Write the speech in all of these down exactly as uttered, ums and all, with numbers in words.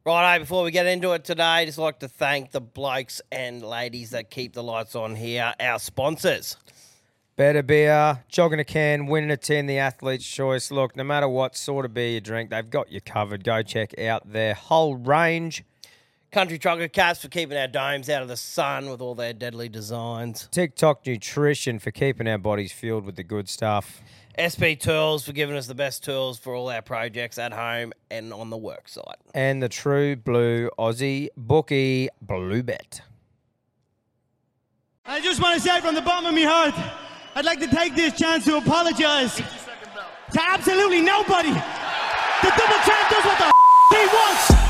Righto, before we get into it today, I'd just like to thank the blokes and ladies that keep the lights on here, our sponsors. Better beer, jogging a can, winning a tin, the athlete's choice. Look, no matter what sort of beer you drink, they've got you covered. Go check out their whole range. Country Trucker Caps for keeping our domes out of the sun with all their deadly designs. TikTok Nutrition for keeping our bodies fueled with the good stuff. S P Tools for giving us the best tools for all our projects at home and on the work site. And the True Blue Aussie Bookie Blue Bet. I just want to say from the bottom of my heart, I'd like to take this chance to apologise to absolutely nobody. The double champ does what the f- he wants.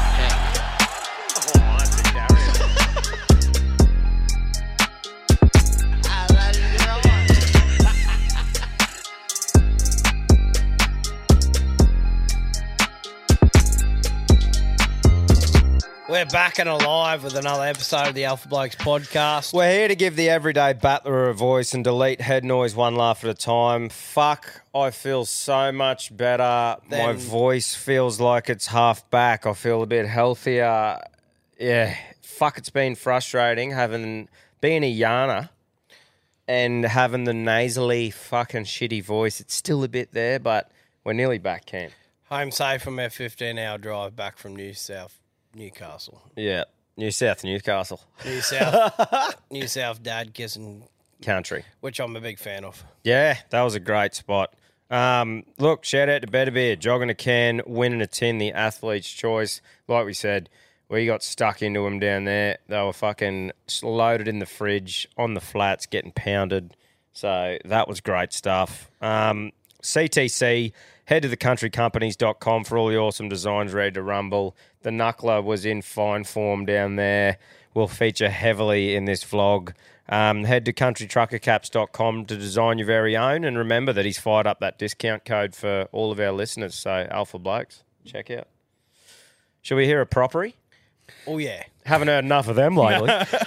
We're back and alive with another episode of the Alpha Blokes podcast. We're here to give the everyday battler a voice and delete head noise one laugh at a time. Fuck, I feel so much better. Then- My voice feels like it's half back. I feel a bit healthier. Yeah, fuck, it's been frustrating having being a yarner and having the nasally fucking shitty voice. It's still a bit there, but we're nearly back, Cam. Home safe from our fifteen-hour drive back from New South Newcastle. Yeah, New South Newcastle. New South, New South dad kissing Country. which I'm a big fan of. Yeah, that was a great spot. Um, look, shout out to Better Beer, jogging a can, winning a tin, the athlete's choice. Like we said, we got stuck into them down there. They were fucking loaded in the fridge, on the flats, getting pounded. So that was great stuff. Um, C T C, head to the country companies dot com for all the awesome designs ready to rumble. The Knuckler was in fine form down there. Will feature heavily in this vlog. Um, head to country trucker caps dot com to design your very own. And remember that he's fired up that discount code for all of our listeners. So, Alpha Blokes, check out. Shall we hear a propery? Oh, yeah. Haven't heard enough of them lately.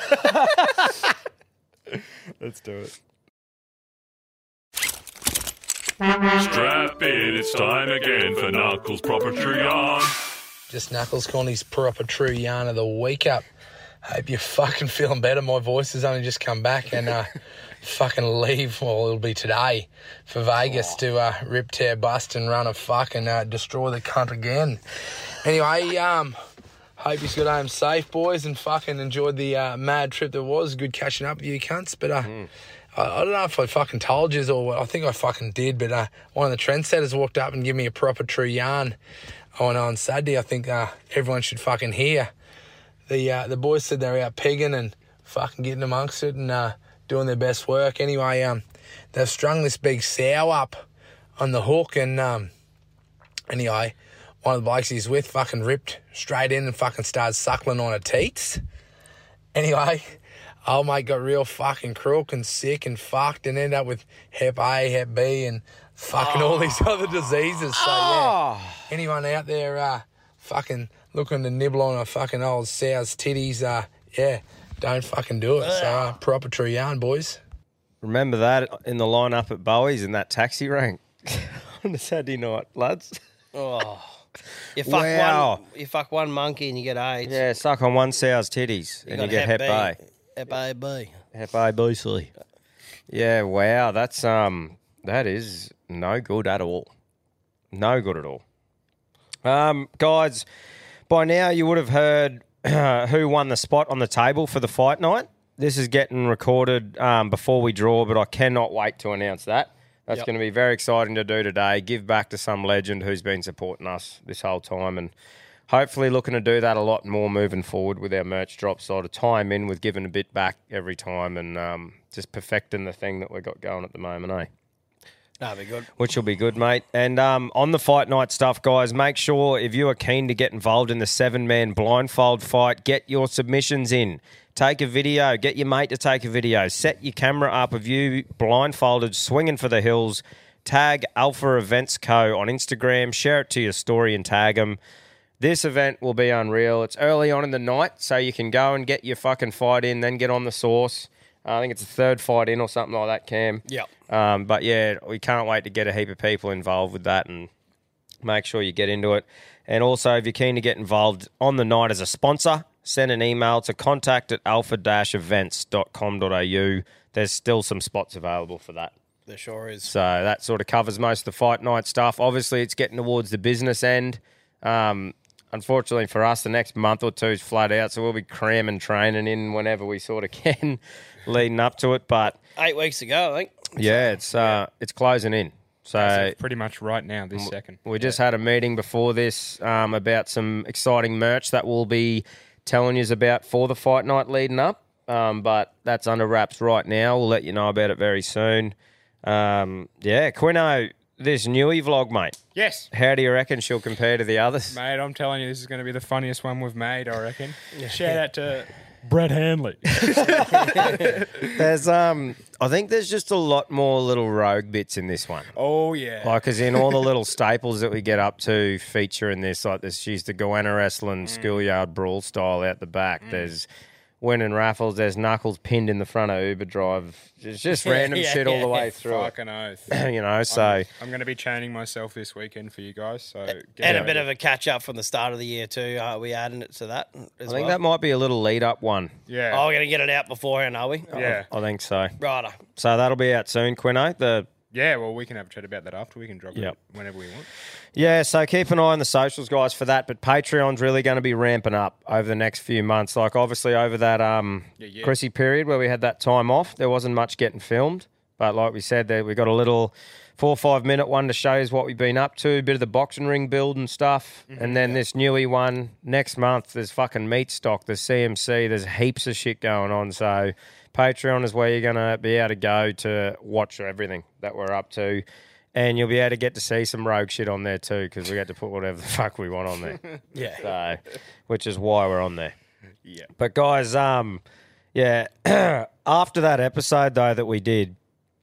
Let's do it. Strap in, it's time again for Knuckles Proper True Yarn. Just Knuckles Connie's proper true yarn of the week up. Hope you're fucking feeling better. My voice has only just come back and uh, fucking leave, well, it'll be today, for Vegas to uh, rip, tear, bust and run a fuck and uh, destroy the cunt again. Anyway, um, hope you got home safe, boys, and fucking enjoyed the uh, mad trip that was. Good catching up with you cunts, but... Uh, mm. I, I don't know if I fucking told you or I think I fucking did, but uh, one of the trendsetters walked up and gave me a proper true yarn on on Saturday. I think uh, everyone should fucking hear. The uh, the boys said they were out pigging and fucking getting amongst it and uh, doing their best work. Anyway, um, they've strung this big sow up on the hook and um, anyway, one of the blokes he's with fucking ripped straight in and fucking started suckling on her teats. Anyway, old mate got real fucking crook and sick and fucked and ended up with Hep A, Hep B and fucking oh. all these other diseases. So, yeah, anyone out there uh, fucking looking to nibble on a fucking old sow's titties, uh, yeah, don't fucking do it. So, uh, proper true yarn, boys. Remember that in the lineup at Bowie's in that taxi rank on a Saturday night, lads? Oh. You fuck, wow. one, you fuck one monkey and you get AIDS. Yeah, suck on one sow's titties you and you get Hep A. Hep A B. Hep A B C. Yeah, wow, that's um, that is no good at all. No good at all. Um, guys, by now you would have heard uh, who won the spot on the table for the fight night. This is getting recorded um, before we draw, but I cannot wait to announce that. That's yep. going to be very exciting to do today. Give back to some legend who's been supporting us this whole time and hopefully looking to do that a lot more moving forward with our merch drops. So to tie him in with giving a bit back every time and um, just perfecting the thing that we've got going at the moment, eh? That'll be good. Which will be good, mate. And um, on the fight night stuff, guys, make sure if you are keen to get involved in the seven-man blindfold fight, get your submissions in. Take a video. Get your mate to take a video. Set your camera up of you blindfolded, swinging for the hills. Tag Alpha Events Co. on Instagram. Share it to your story and tag them. This event will be unreal. It's early on in the night, so you can go and get your fucking fight in, then get on the sauce. Uh, I think it's the third fight in or something like that, Cam. Yep. Um, but, yeah, we can't wait to get a heap of people involved with that and make sure you get into it. And also, if you're keen to get involved on the night as a sponsor, send an email to contact at alpha dash events dot com dot a u. There's still some spots available for that. There sure is. So that sort of covers most of the fight night stuff. Obviously, it's getting towards the business end. Um, unfortunately for us, the next month or two is flat out, so we'll be cramming training in whenever we sort of can leading up to it. But Eight weeks ago, I think. yeah, it's uh, it's closing in. So pretty much right now, this second. we just had a meeting before this um, about some exciting merch that we'll be telling you about for the fight night leading up. Um, but that's under wraps right now. We'll let you know about it very soon. Um, yeah, Quino, this newie vlog, mate. Yes. How do you reckon she'll compare to the others? Mate, I'm telling you, this is going to be the funniest one we've made, I reckon. Shout out to Brett Handley. There's, um, I think there's just a lot more little rogue bits in this one. Oh, yeah. Like, as in all the little staples that we get up to feature in this, like this, she's the goanna wrestling schoolyard brawl style out the back. Mm. There's winning raffles. There's Knuckles pinned in the front of Uber Drive. It's just random yeah, shit all the way through Fucking oath. it. You know, so... I'm, I'm going to be chaining myself this weekend for you guys, so... Get And a ready. bit of a catch up from the start of the year too. Are we adding it to that as I think well? that might be a little lead-up one. Yeah. Oh, we're going to get it out beforehand, are we? yeah. I think so. Righto. So that'll be out soon, Quino. The Yeah, well, we can have a chat about that after. We can drop Yep. it whenever we want. Yeah, so keep an eye on the socials, guys, for that. But Patreon's really going to be ramping up over the next few months. Like, obviously, over that um, Yeah, yeah. Chrissy period where we had that time off, there wasn't much getting filmed. But like we said, there we got a little four or five minute one to show us what we've been up to, a bit of the boxing ring build and stuff. Mm-hmm. And then this newie one next month, there's fucking meat stock, there's C M C, there's heaps of shit going on. So Patreon is where you're going to be able to go to watch everything that we're up to. And you'll be able to get to see some rogue shit on there too, because we get to put whatever the fuck we want on there. Yeah. So, which is why we're on there. Yeah. But guys, um, yeah, after that episode though that we did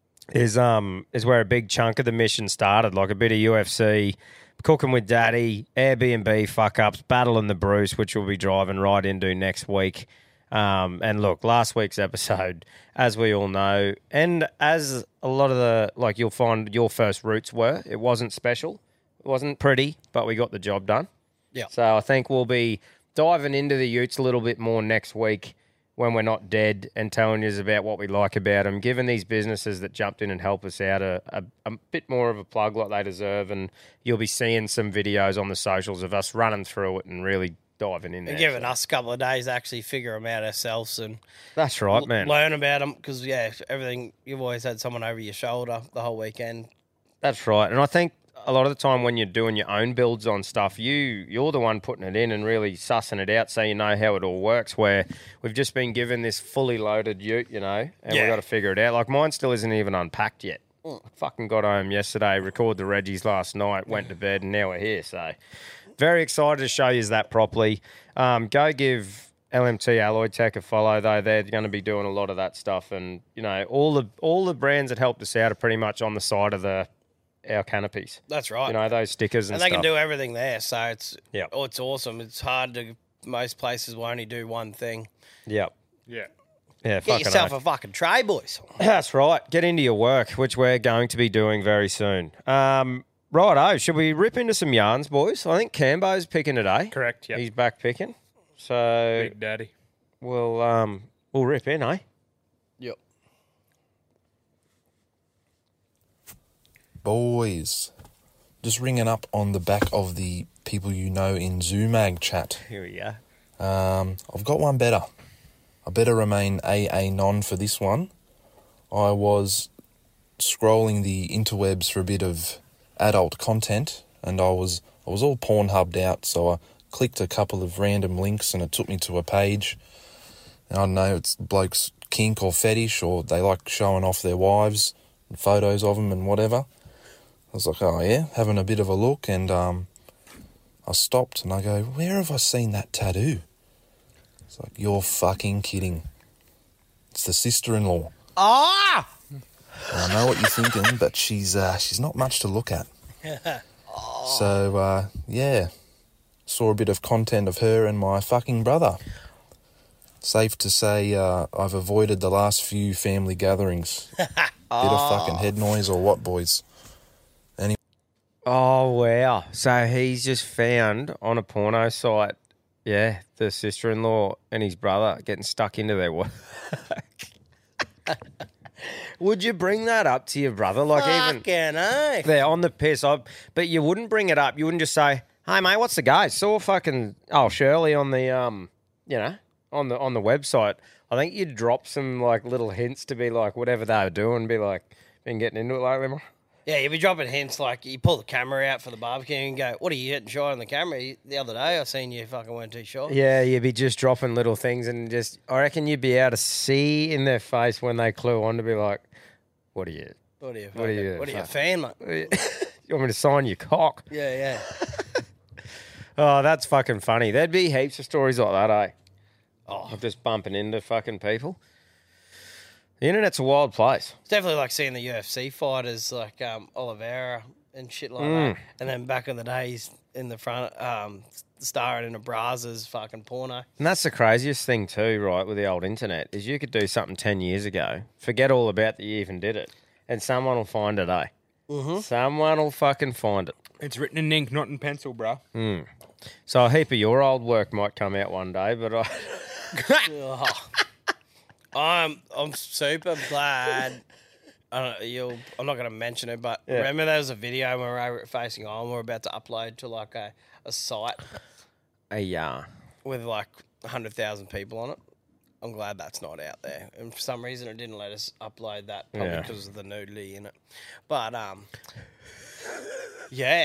is um is where a big chunk of the mission started, like a bit of U F C, cooking with Daddy, Airbnb fuck ups, battling the Bruce, which we'll be driving right into next week. Um, and look, last week's episode, as we all know, and as a lot of the, like you'll find your first roots were, it wasn't special. It wasn't pretty, but we got the job done. Yeah. So I think we'll be diving into the Utes a little bit more next week when we're not dead and telling you about what we like about them, giving these businesses that jumped in and helped us out a, a, a bit more of a plug like they deserve. And you'll be seeing some videos on the socials of us running through it and really diving in there. And giving us a couple of days to actually figure them out ourselves and That's right, man. learn about them because, yeah, everything, you've always had someone over your shoulder the whole weekend. That's right. And I think a lot of the time when you're doing your own builds on stuff, you, you're the one putting it in and really sussing it out so you know how it all works, where we've just been given this fully loaded ute, you know, and Yeah. we've got to figure it out. Like mine still isn't even unpacked yet. I fucking got home yesterday, recorded the Reggies last night, went to bed, and now we're here. So very excited to show you that properly. Um, go give L M T Alloy Tech a follow, though. They're going to be doing a lot of that stuff. And, you know, all the all the brands that helped us out are pretty much on the side of the our canopies. That's right. You know, those stickers and, and they stuff. can do everything there, so it's Yep. oh, it's awesome. It's hard to, most places will only do one thing. Yep. Yeah. Yeah, Get fucking yourself oath. a fucking tray, boys. That's right. Get into your work, which we're going to be doing very soon. Um, righto, should we rip into some yarns, boys? I think Cambo's picking today. Correct, yep. He's back picking. So Big Daddy. we'll um we'll rip in, eh? Yep. Boys, just ringing up on the back of the people you know in Zoomag chat. Here we go. Um, I've got one better. I better remain A A non for this one. I was scrolling the interwebs for a bit of adult content, and I was I was all Pornhubbed out, so I clicked a couple of random links and it took me to a page. And I don't know, it's blokes' kink or fetish, or they like showing off their wives and photos of them and whatever. I was like, oh yeah, having a bit of a look, and um, I stopped and I go, where have I seen that tattoo? It's like, you're fucking kidding. It's the sister-in-law. Ah! I know what you're thinking, but she's uh, she's not much to look at. So, uh, yeah, saw a bit of content of her and my fucking brother. Safe to say uh, I've avoided the last few family gatherings. Bit of fucking head noise or what, boys? Oh, wow. So he's just found on a porno site, yeah, the sister-in-law and his brother getting stuck into their work. Would you bring that up to your brother? Like even Fucking eh? they're on the piss. I, but you wouldn't bring it up. You wouldn't just say, "Hey, mate, what's the guy?" Saw fucking oh Shirley on the um, you know, on the on the website. I think you'd drop some like little hints to be like whatever they were doing. Be like, been getting into it lately, more. Yeah, you'd be dropping hints like you pull the camera out for the barbecue and go, "What are you hitting shy on the camera?" You- The other day I seen you fucking weren't too sure. Yeah, you'd be just dropping little things and just. I reckon you'd be able to see in their face when they clue on to be like, "What are you? What are you? What are fucking- you, What are you, fuck? fan, mate? You want me to sign your cock?" Yeah, yeah. Oh, that's fucking funny. There'd be heaps of stories like that, eh? Oh, Of just bumping into fucking people. The internet's a wild place. it's definitely like seeing the U F C fighters like um, Oliveira and shit like Mm. that. And then back in the days in the front, um, starring in a Brazos fucking porno. And that's the craziest thing too, right, with the old internet, is you could do something ten years ago, forget all about that you even did it, and someone will find it, eh? Mm-hmm. Someone will fucking find it. It's written in ink, not in pencil, bruh. So a heap of your old work might come out one day, but I... Oh. I'm I'm super glad. I don't, you'll, I'm not going to mention it, but Yeah. remember there was a video when we were at Facing On we we're about to upload to like a, a site Hey, uh, with like one hundred thousand people on it. I'm glad that's not out there. And for some reason it didn't let us upload that, probably Yeah. because of the nudity in it. But, um, yeah.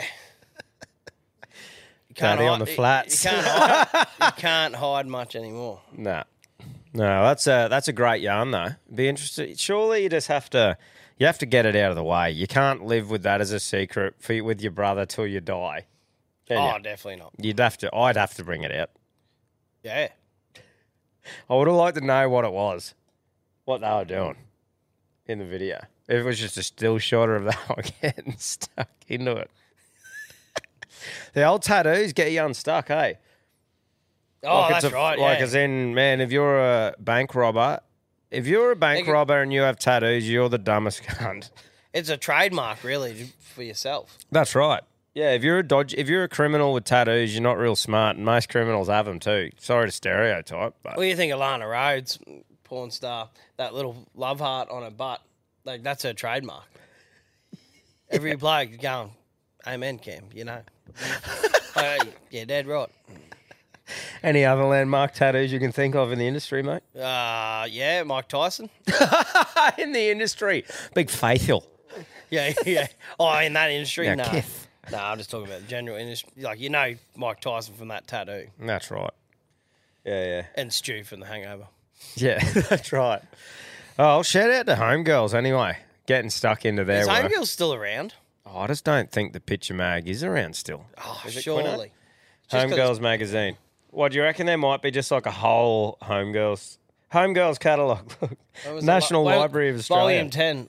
You can't Daddy on hide- the you- flats. You, can't hide, you can't hide much anymore. nah. No, that's a, that's a great yarn, though. Be interested. Surely you just have to... You have to get it out of the way. You can't live with that as a secret for, you- with your brother till you die. Can Oh, you? definitely not. You'd have to... I'd have to bring it out. Yeah. I would have liked to know what it was, what they were doing in the video. If it was just a still shot of that one getting stuck into it. The old tattoos get you unstuck, hey? Oh, Like that's it's a- right. Like, yeah. as in, man, if you're a bank robber, if you're a bank They- robber and you have tattoos, you're the dumbest cunt. It's a trademark, really, for yourself. That's right. Yeah, if you're a dodge, if you're a criminal with tattoos, you're not real smart, and most criminals have them too. Sorry to stereotype, but What do you think of Lana Rhodes, porn star? That little love heart on her butt, like that's her trademark. Every bloke going, "Amen, Cam," you know. uh, yeah, dead right. any other landmark tattoos you can think of in the industry, mate? Uh, yeah, Mike Tyson. in the industry, big Faith Hill. Yeah, yeah. Oh, in that industry, Yeah, no. Keith. No, I'm just talking about the general industry. Like, you know Mike Tyson from that tattoo That's right. Yeah, yeah. and Stu from The Hangover. Yeah, that's right. Oh, shout out to Homegirls anyway, getting stuck into their Is work. Homegirl still around? Oh, I just don't think the Picture Mag is around still. Oh, Is it surely. Just 'cause- Homegirls magazine. What, do you reckon there might be just like a whole Homegirls Homegirls catalogue? What was it, National Vol- Library of Australia. Volume ten.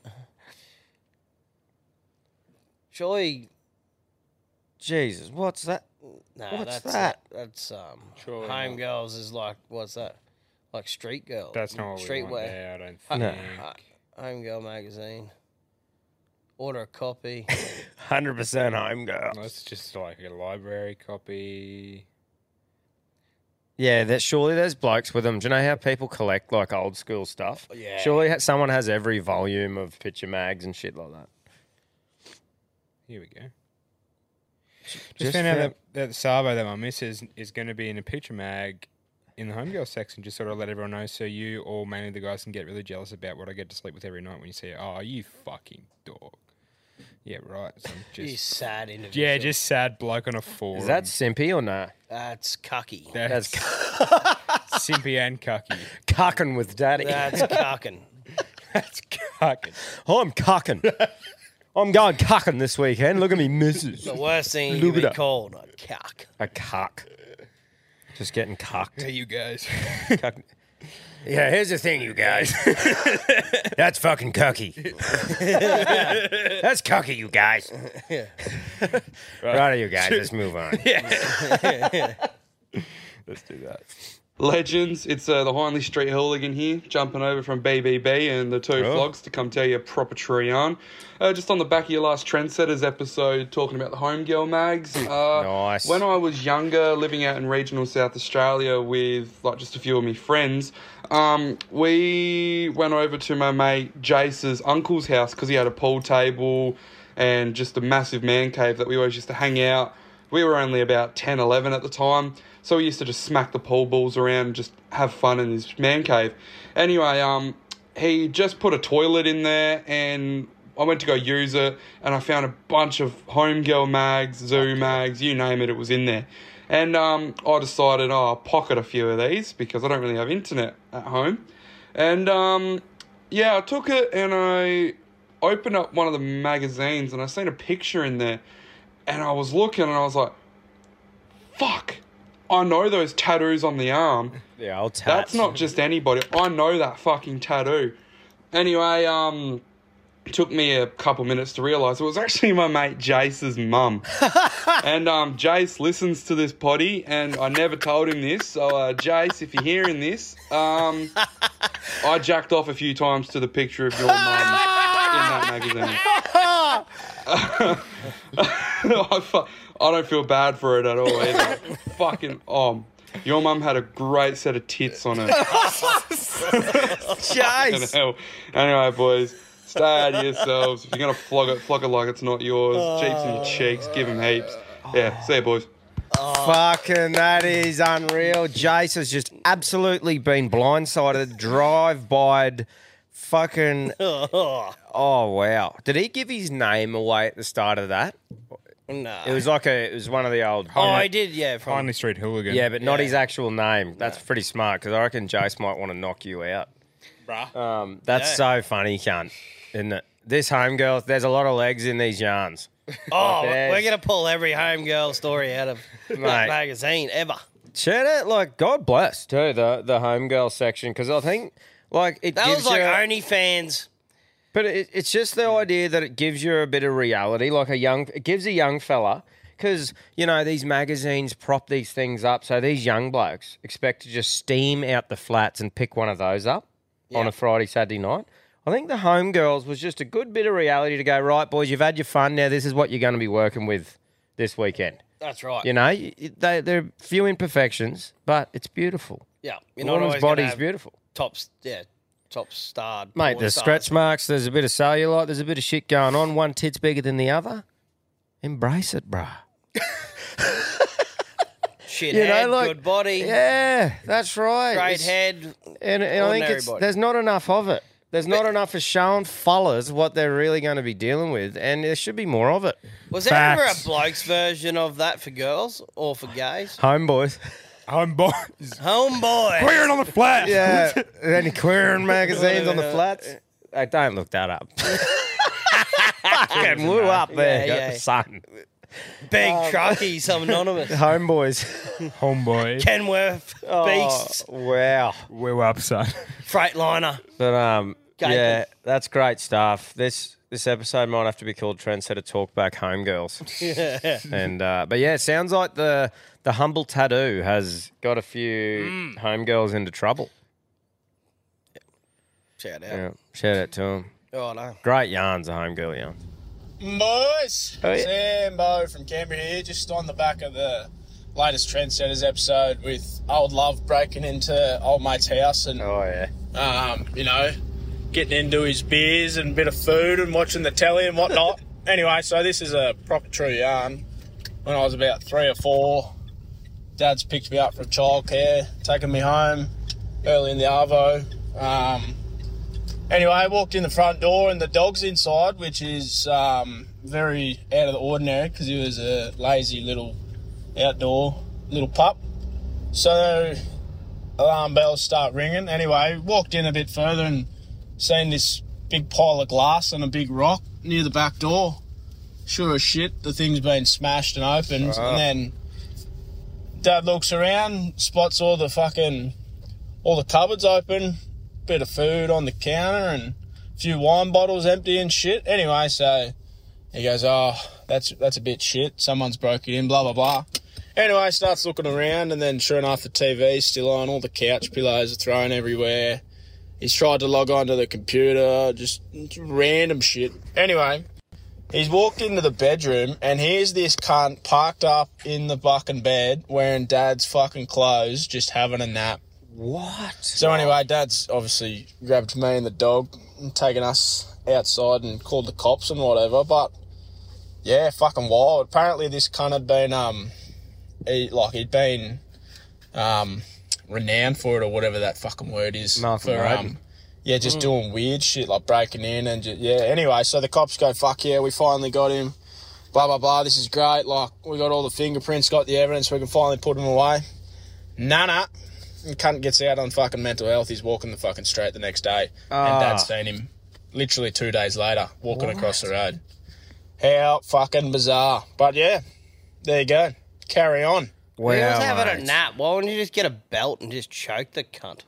Surely, Jesus, what's that? no, What's that's that? that's um. Surely not. Homegirls is like what's that? Like Street Girl. That's not what we want Streetwear. there, I don't Uh, think. No. uh, Homegirl magazine. Order a copy. one hundred percent Homegirls. That's just like a library copy. Yeah, that surely there's blokes with them. Do you know how people collect like old school stuff? Yeah. Surely ha- someone has every volume of Picture Mags and shit like that. Here we go. Just, Just found out found- that, that Savo, that my missus, is going to be in a picture mag in the Homegirl section. Just sort of let everyone know, so you or mainly the guys can get really jealous about what I get to sleep with every night when you see it. Oh, you fucking dog. Yeah, right. So I'm You just, sad individual. yeah, just sad bloke on a forum. Is that simpy or no? That's cucky. That's simpy and cucky. Cucking with daddy. That's cucking. That's cucking. I'm cucking. I'm going cucking this weekend. Look at me, missus. The worst thing you Look can it be up. called, a cuck. A cuck. Just getting cucked. Hey, you guys. Cuck. Yeah, here's the thing, you guys. That's fucking cucky. That's cucky, you guys. Right, you guys. Let's move on. Let's do that. Legends, it's uh, the Hindley Street Hooligan here, jumping over from B B B and the two Oh. flogs to come tell you a proper true yarn. Uh, just on the back of your last Trendsetters episode, talking about the home girl mags. Uh, Nice. When I was younger, living out in regional South Australia with like just a few of my friends, um, we went over to my mate Jace's uncle's house because he had a pool table and just a massive man cave that we always used to hang out. We were only about ten, eleven at the time. So we used to just smack the pool balls around and just have fun in his man cave. Anyway, um, he just put a toilet in there and I went to go use it and I found a bunch of home girl mags, zoo mags, you name it, it was in there. And um, I decided, oh, I'll pocket a few of these because I don't really have internet at home. And um, yeah, I took it and I opened up one of the magazines and I seen a picture in there and I was looking and I was like, fuck. I know those tattoos on the arm. Yeah, old tats. That's not just anybody. I know that fucking tattoo. Anyway, um, it took me a couple minutes to realise it was actually my mate Jace's mum. And um, Jace listens to this potty, and I never told him this. So, uh, Jace, if you're hearing this, um, I jacked off a few times to the picture of your mum in that magazine. I, fu- I don't feel bad for it at all either. Fucking, oh, your mum had a great set of tits on her. Jace. Hell. Anyway, boys, stay out of yourselves. If you're going to flog it, flog it like it's not yours. Jeeps in your cheeks, give them heaps. Yeah, see you, boys. Fucking, that is unreal. Jace has just absolutely been blindsided, drive-byed, fucking... Oh, wow. Did he give his name away at the start of that? No. It was like a, it was one of the old... Oh, I did, yeah. From, Hindley Street Hooligan. Yeah, but not Yeah. his actual name. That's pretty smart because I reckon Jace might want to knock you out. bruh. Um, that's Yeah. so funny, cunt, isn't it? This homegirl, there's a lot of legs in these yarns. Oh, there's- we're going to pull every homegirl story out of that Mate. magazine ever. Shout out, like, God bless, too, the, the homegirl section because I think, like, it That gives was like you... OnlyFans. But it, it's just the idea that it gives you a bit of reality, like a young, it gives a young fella, because, you know, these magazines prop these things up, so these young blokes expect to just steam out the flats and pick one of those up on a Friday, Saturday night. I think the Homegirls was just a good bit of reality to go, right, boys, you've had your fun, now this is what you're going to be working with this weekend. That's right. You know, y- y- they, there are few imperfections, but it's beautiful. Yeah. The You're not woman's always gonna body's have beautiful. Top, yeah, top starred. Mate, porn there's stars. stretch marks, there's a bit of cellulite, there's a bit of shit going on. One tit's bigger than the other. Embrace it, bruh. Shit You know, head, like- good body, Yeah, that's right. great It's- head. And, and I think ordinary it's, body. there's not enough of it. There's not enough of showing fellas what they're really going to be dealing with, and there should be more of it. Was there ever Facts. a bloke's version of that for girls or for gays? Homeboys. Homeboys. Homeboy. Clearing on the flat. Yeah. Any queering magazines on the flats? Hey, don't look that up. Fucking woo up there, Yeah, yeah. son. Big Um, truckie, some anonymous. Homeboys. Homeboy. Kenworth, Beasts, Oh, wow. We're up, son. Freightliner. But um, Gaping. yeah, that's great stuff. This this episode might have to be called Trendsetter Talkback Homegirls. And uh, but yeah, it sounds like the the humble tattoo has got a few homegirls into trouble. Shout out. Yeah, shout out to them. Oh, no. Great yarns, the homegirl yarns. Boys, Oh, yeah. Sambo from Canberra here, just on the back of the latest Trendsetters episode with old love breaking into old mate's house and, Oh yeah. um, you know, getting into his beers and a bit of food and watching the telly and whatnot. Anyway, so this is a proper true yarn. When I was about three or four, Dad's picked me up from childcare, taken me home early in the arvo. Um, Anyway, I walked in the front door and the dog's inside, which is um, very out of the ordinary because he was a lazy little outdoor little pup. So alarm bells start ringing. Anyway, walked in a bit further and seen this big pile of glass and a big rock near the back door. Sure as shit, the thing's been smashed and opened. Uh-huh. And then Dad looks around, spots all the fucking, all the cupboards open, bit of food on the counter and a few wine bottles empty and shit. Anyway, so he goes, oh, that's that's a bit shit. Someone's broke it in, blah, blah, blah. Anyway, starts looking around, and then sure enough, the T V's still on. All the couch pillows are thrown everywhere. He's tried to log on to the computer, just random shit. Anyway, he's walked into the bedroom, and here's this cunt parked up in the fucking bed, wearing Dad's fucking clothes, just having a nap. What? So anyway, Dad's obviously grabbed me and the dog and taken us outside and called the cops and whatever, but yeah, fucking wild. Apparently this cunt had been, um, he, like, he'd been, um, renowned for it or whatever that fucking word is. Malcolm for, Roden. um, yeah, just mm. doing weird shit, like breaking in and just, yeah. Anyway, so the cops go, fuck yeah, we finally got him, blah, blah, blah, this is great, like, we got all the fingerprints, got the evidence, we can finally put him away. Nah, nah. The cunt gets out on fucking mental health, he's walking the fucking street the next day, Ah. and Dad's seen him literally two days later, walking What? across the road. How fucking bizarre. But yeah, there you go. Carry on. Wow, He was having a mate. nap. Why wouldn't you just get a belt and just choke the cunt?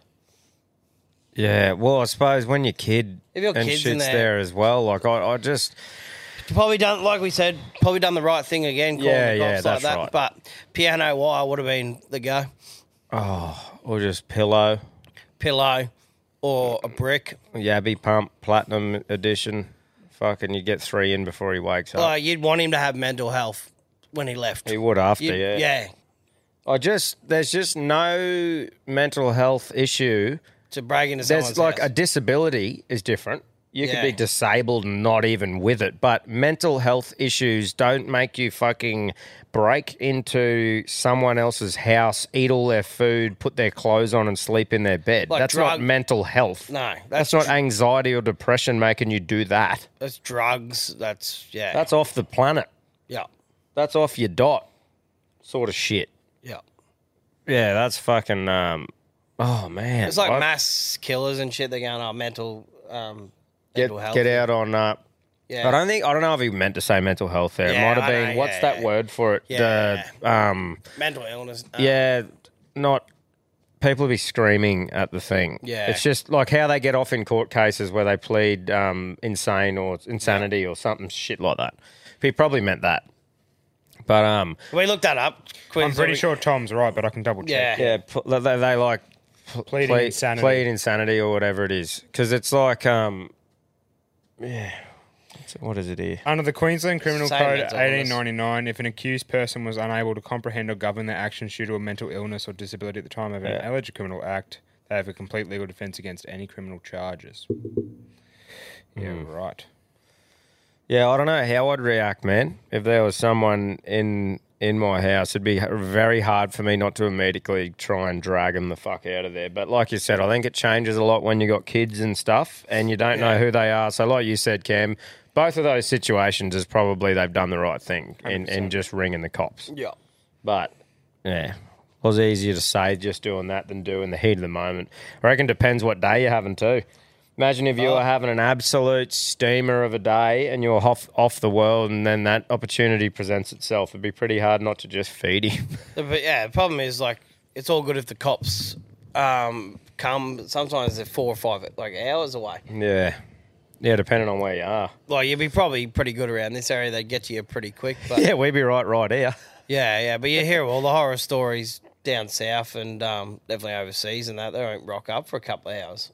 Yeah, well, I suppose when your kid If your and kid's shit's in there. there- as well, like I, I just Probably done, like we said, probably done the right thing again. calling Yeah, the yeah, cops that's like that. right. But piano wire would have been the go. oh, or just pillow, Pillow or a brick. Yabby pump, platinum edition. Fucking, you get three in before he wakes up. Like, you'd want him to have mental health when he left. He would after, You'd- yeah. Yeah. I just there's just no mental health issue. To break into There's someone's like house. a disability is different. You could Yeah. be disabled and not even with it, but mental health issues don't make you fucking break into someone else's house, eat all their food, put their clothes on and sleep in their bed. Like that's drug- not mental health. No, That's, that's not tr- anxiety or depression making you do that. That's drugs. That's, yeah. That's off the planet. Yeah. That's off your dot sort of shit. Yeah. Yeah, that's fucking um oh man. It's like I- mass killers and shit. They're going, oh, mental, um, Get, mental health. get out on. Uh, Yeah. I don't think I don't know if he meant to say mental health there. Yeah, it might have I been know, what's yeah, that yeah. word for it? Yeah. The um Mental illness. uh, yeah, not people be screaming at the thing. Yeah. It's just like how they get off in court cases where they plead um insane or insanity or something shit like that. He probably meant that. But um We looked that up. I'm Queensland- pretty sure Tom's right, but I can double check. Yeah. yeah, pl- they, they like pl- Pleading plead, insanity. plead insanity or whatever it is because it's like um yeah. What is it here? Under the Queensland Criminal Same Code mental illness. eighteen ninety-nine, if an accused person was unable to comprehend or govern their actions due to a mental illness or disability at the time of an Yeah. alleged criminal act, they have a complete legal defence against any criminal charges. Yeah, Hmm. right. Yeah, I don't know how I'd react, man. If there was someone in in my house, it'd be h- very hard for me not to immediately try and drag them the fuck out of there. But like you said, I think it changes a lot when you got kids and stuff, and you don't know who they are. So, like you said, Cam, both of those situations is probably they've done the right thing in, in just ringing the cops. Yeah. But yeah, it was easier to say just doing that than do in the heat of the moment. I reckon it depends what day you're having too. Imagine if you Oh. were having an absolute steamer of a day and you're off, off the world and then that opportunity presents itself. It'd be pretty hard not to just feed him. But yeah, the problem is, like, it's all good if the cops um, come. But sometimes they're four or five like hours away. yeah. Yeah, depending on where you are. Like, you'd be probably pretty good around this area. They'd get to you pretty quick. But Yeah, we'd be right right here. yeah, yeah. But you hear all the horror stories down south and um, definitely overseas and that. They don't rock up for a couple of hours.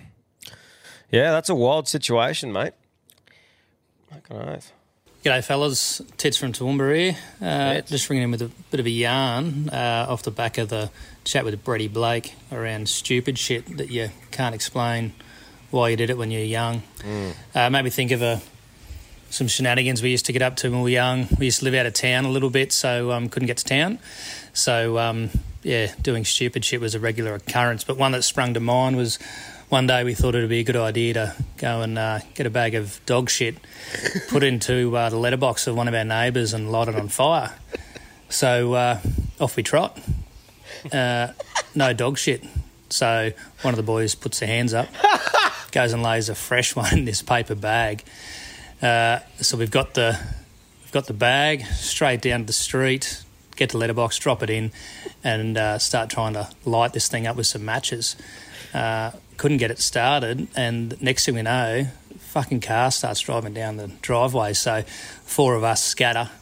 Yeah, that's a wild situation, mate. Fucking oath. G'day, fellas. Tits from Toowoomba here. Uh, Tits. just ringing in with a bit of a yarn uh, off the back of the chat with Brady Blake around stupid shit that you can't explain why you did it when you're young. Uh, made me think of a, some shenanigans we used to get up to when we were young. We used to live out of town a little bit, so um, couldn't get to town. So, um, yeah, doing stupid shit was a regular occurrence. But one that sprung to mind was one day we thought it would be a good idea to go and uh, get a bag of dog shit, put into uh, the letterbox of one of our neighbours and light it on fire. So uh, off we trot. Uh, no dog shit. So one of the boys puts their hands up, goes and lays a fresh one in this paper bag. Uh, so we've got the we've got the bag straight down to the street, get the letterbox, drop it in, and uh, start trying to light this thing up with some matches. Uh, couldn't get it started, and next thing we know, fucking car starts driving down the driveway. So four of us scatter,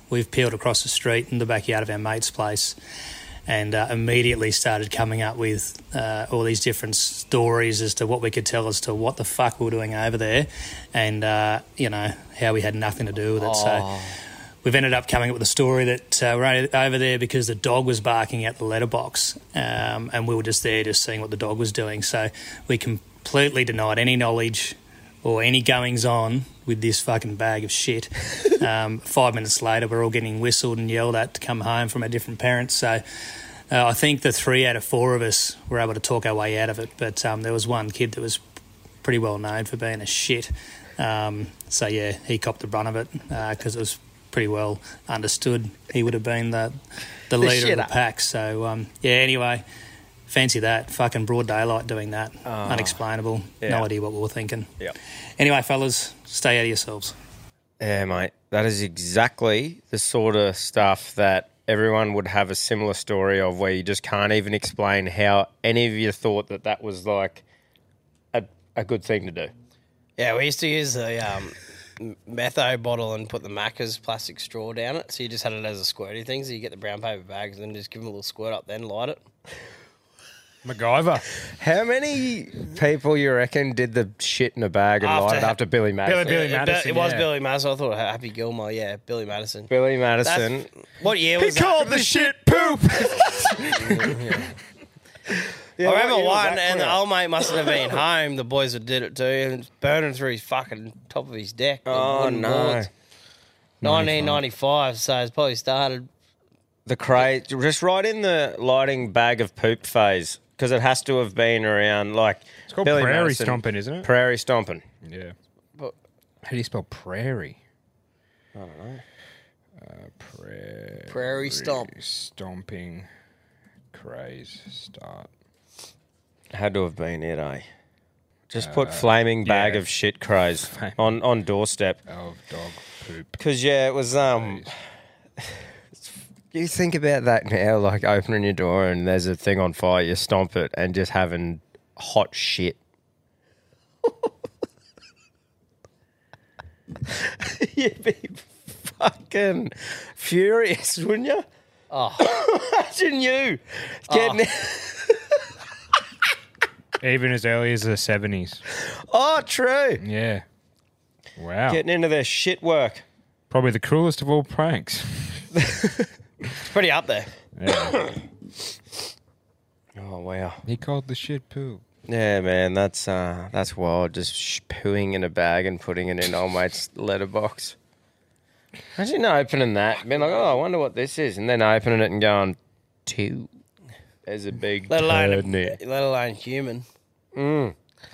we've peeled across the street in the backyard of our mate's place and uh, immediately started coming up with uh, all these different stories as to what we could tell as to what the fuck we were doing over there and, uh, you know, how we had nothing to do with it. Oh. So we've ended up coming up with a story that uh, we're over there because the dog was barking at the letterbox um, and we were just there just seeing what the dog was doing. So we completely denied any knowledge or any goings-on with this fucking bag of shit. Um, five minutes later, we're all getting whistled and yelled at to come home from our different parents. So uh, I think the three out of four of us were able to talk our way out of it, but um, there was one kid that was pretty well known for being a shit. Um, so, yeah, he copped the brunt of it because uh, it was pretty well understood he would have been the, the leader of the pack. So, um, yeah, anyway... Fancy that. Fucking broad daylight doing that. Oh, unexplainable. Yeah. No idea what we were thinking. Yeah. Anyway, fellas, stay out of yourselves. Yeah, mate. That is exactly the sort of stuff that everyone would have a similar story of where you just can't even explain how any of you thought that that was like a, a good thing to do. Yeah, we used to use the um, metho bottle and put the Macca's plastic straw down it. So you just had it as a squirty thing. So you get the brown paper bags and then just give them a little squirt up, then light it. MacGyver. How many people you reckon did the shit in a bag and light it after Billy Madison? Billy, Billy Madison. It, it was yeah. Billy Madison. I thought Happy Gilmore. Yeah, Billy Madison. Billy Madison. That's, what year was he that? called the shit poop. Yeah, I remember one, and the old mate mustn't have been home. The boys that did it too, and it's burning through his fucking top of his deck. Oh, no. nineteen ninety-five, so it's probably started. The craze, just right in the lighting bag of poop phase, because it has to have been around like. It's called Billy prairie Madison, stomping, isn't it? Prairie stomping. Yeah. But, how do you spell prairie? I don't know. Uh, prairie, prairie stomp. Stomping craze start. Had to have been it, eh? Just put Uh, flaming bag yeah. of shit craze on, on doorstep. Of dog poop. Because, yeah, it was... um. You think about that now, like opening your door and there's a thing on fire, you stomp it and just having hot shit. You'd be fucking furious, wouldn't you? Oh. Imagine you getting... Even as early as the seventies. Oh, true. Yeah. Wow. Getting into their shit work. Probably the cruelest of all pranks. It's pretty up there. Yeah. Oh, wow. He called the shit poo. Yeah, man, that's uh, that's wild. Just sh- pooing in a bag and putting it in old mate's letterbox. Imagine opening that, being like, oh, I wonder what this is, and then opening it and going, two. There's a big Let alone, turd in there. let alone human. Mm.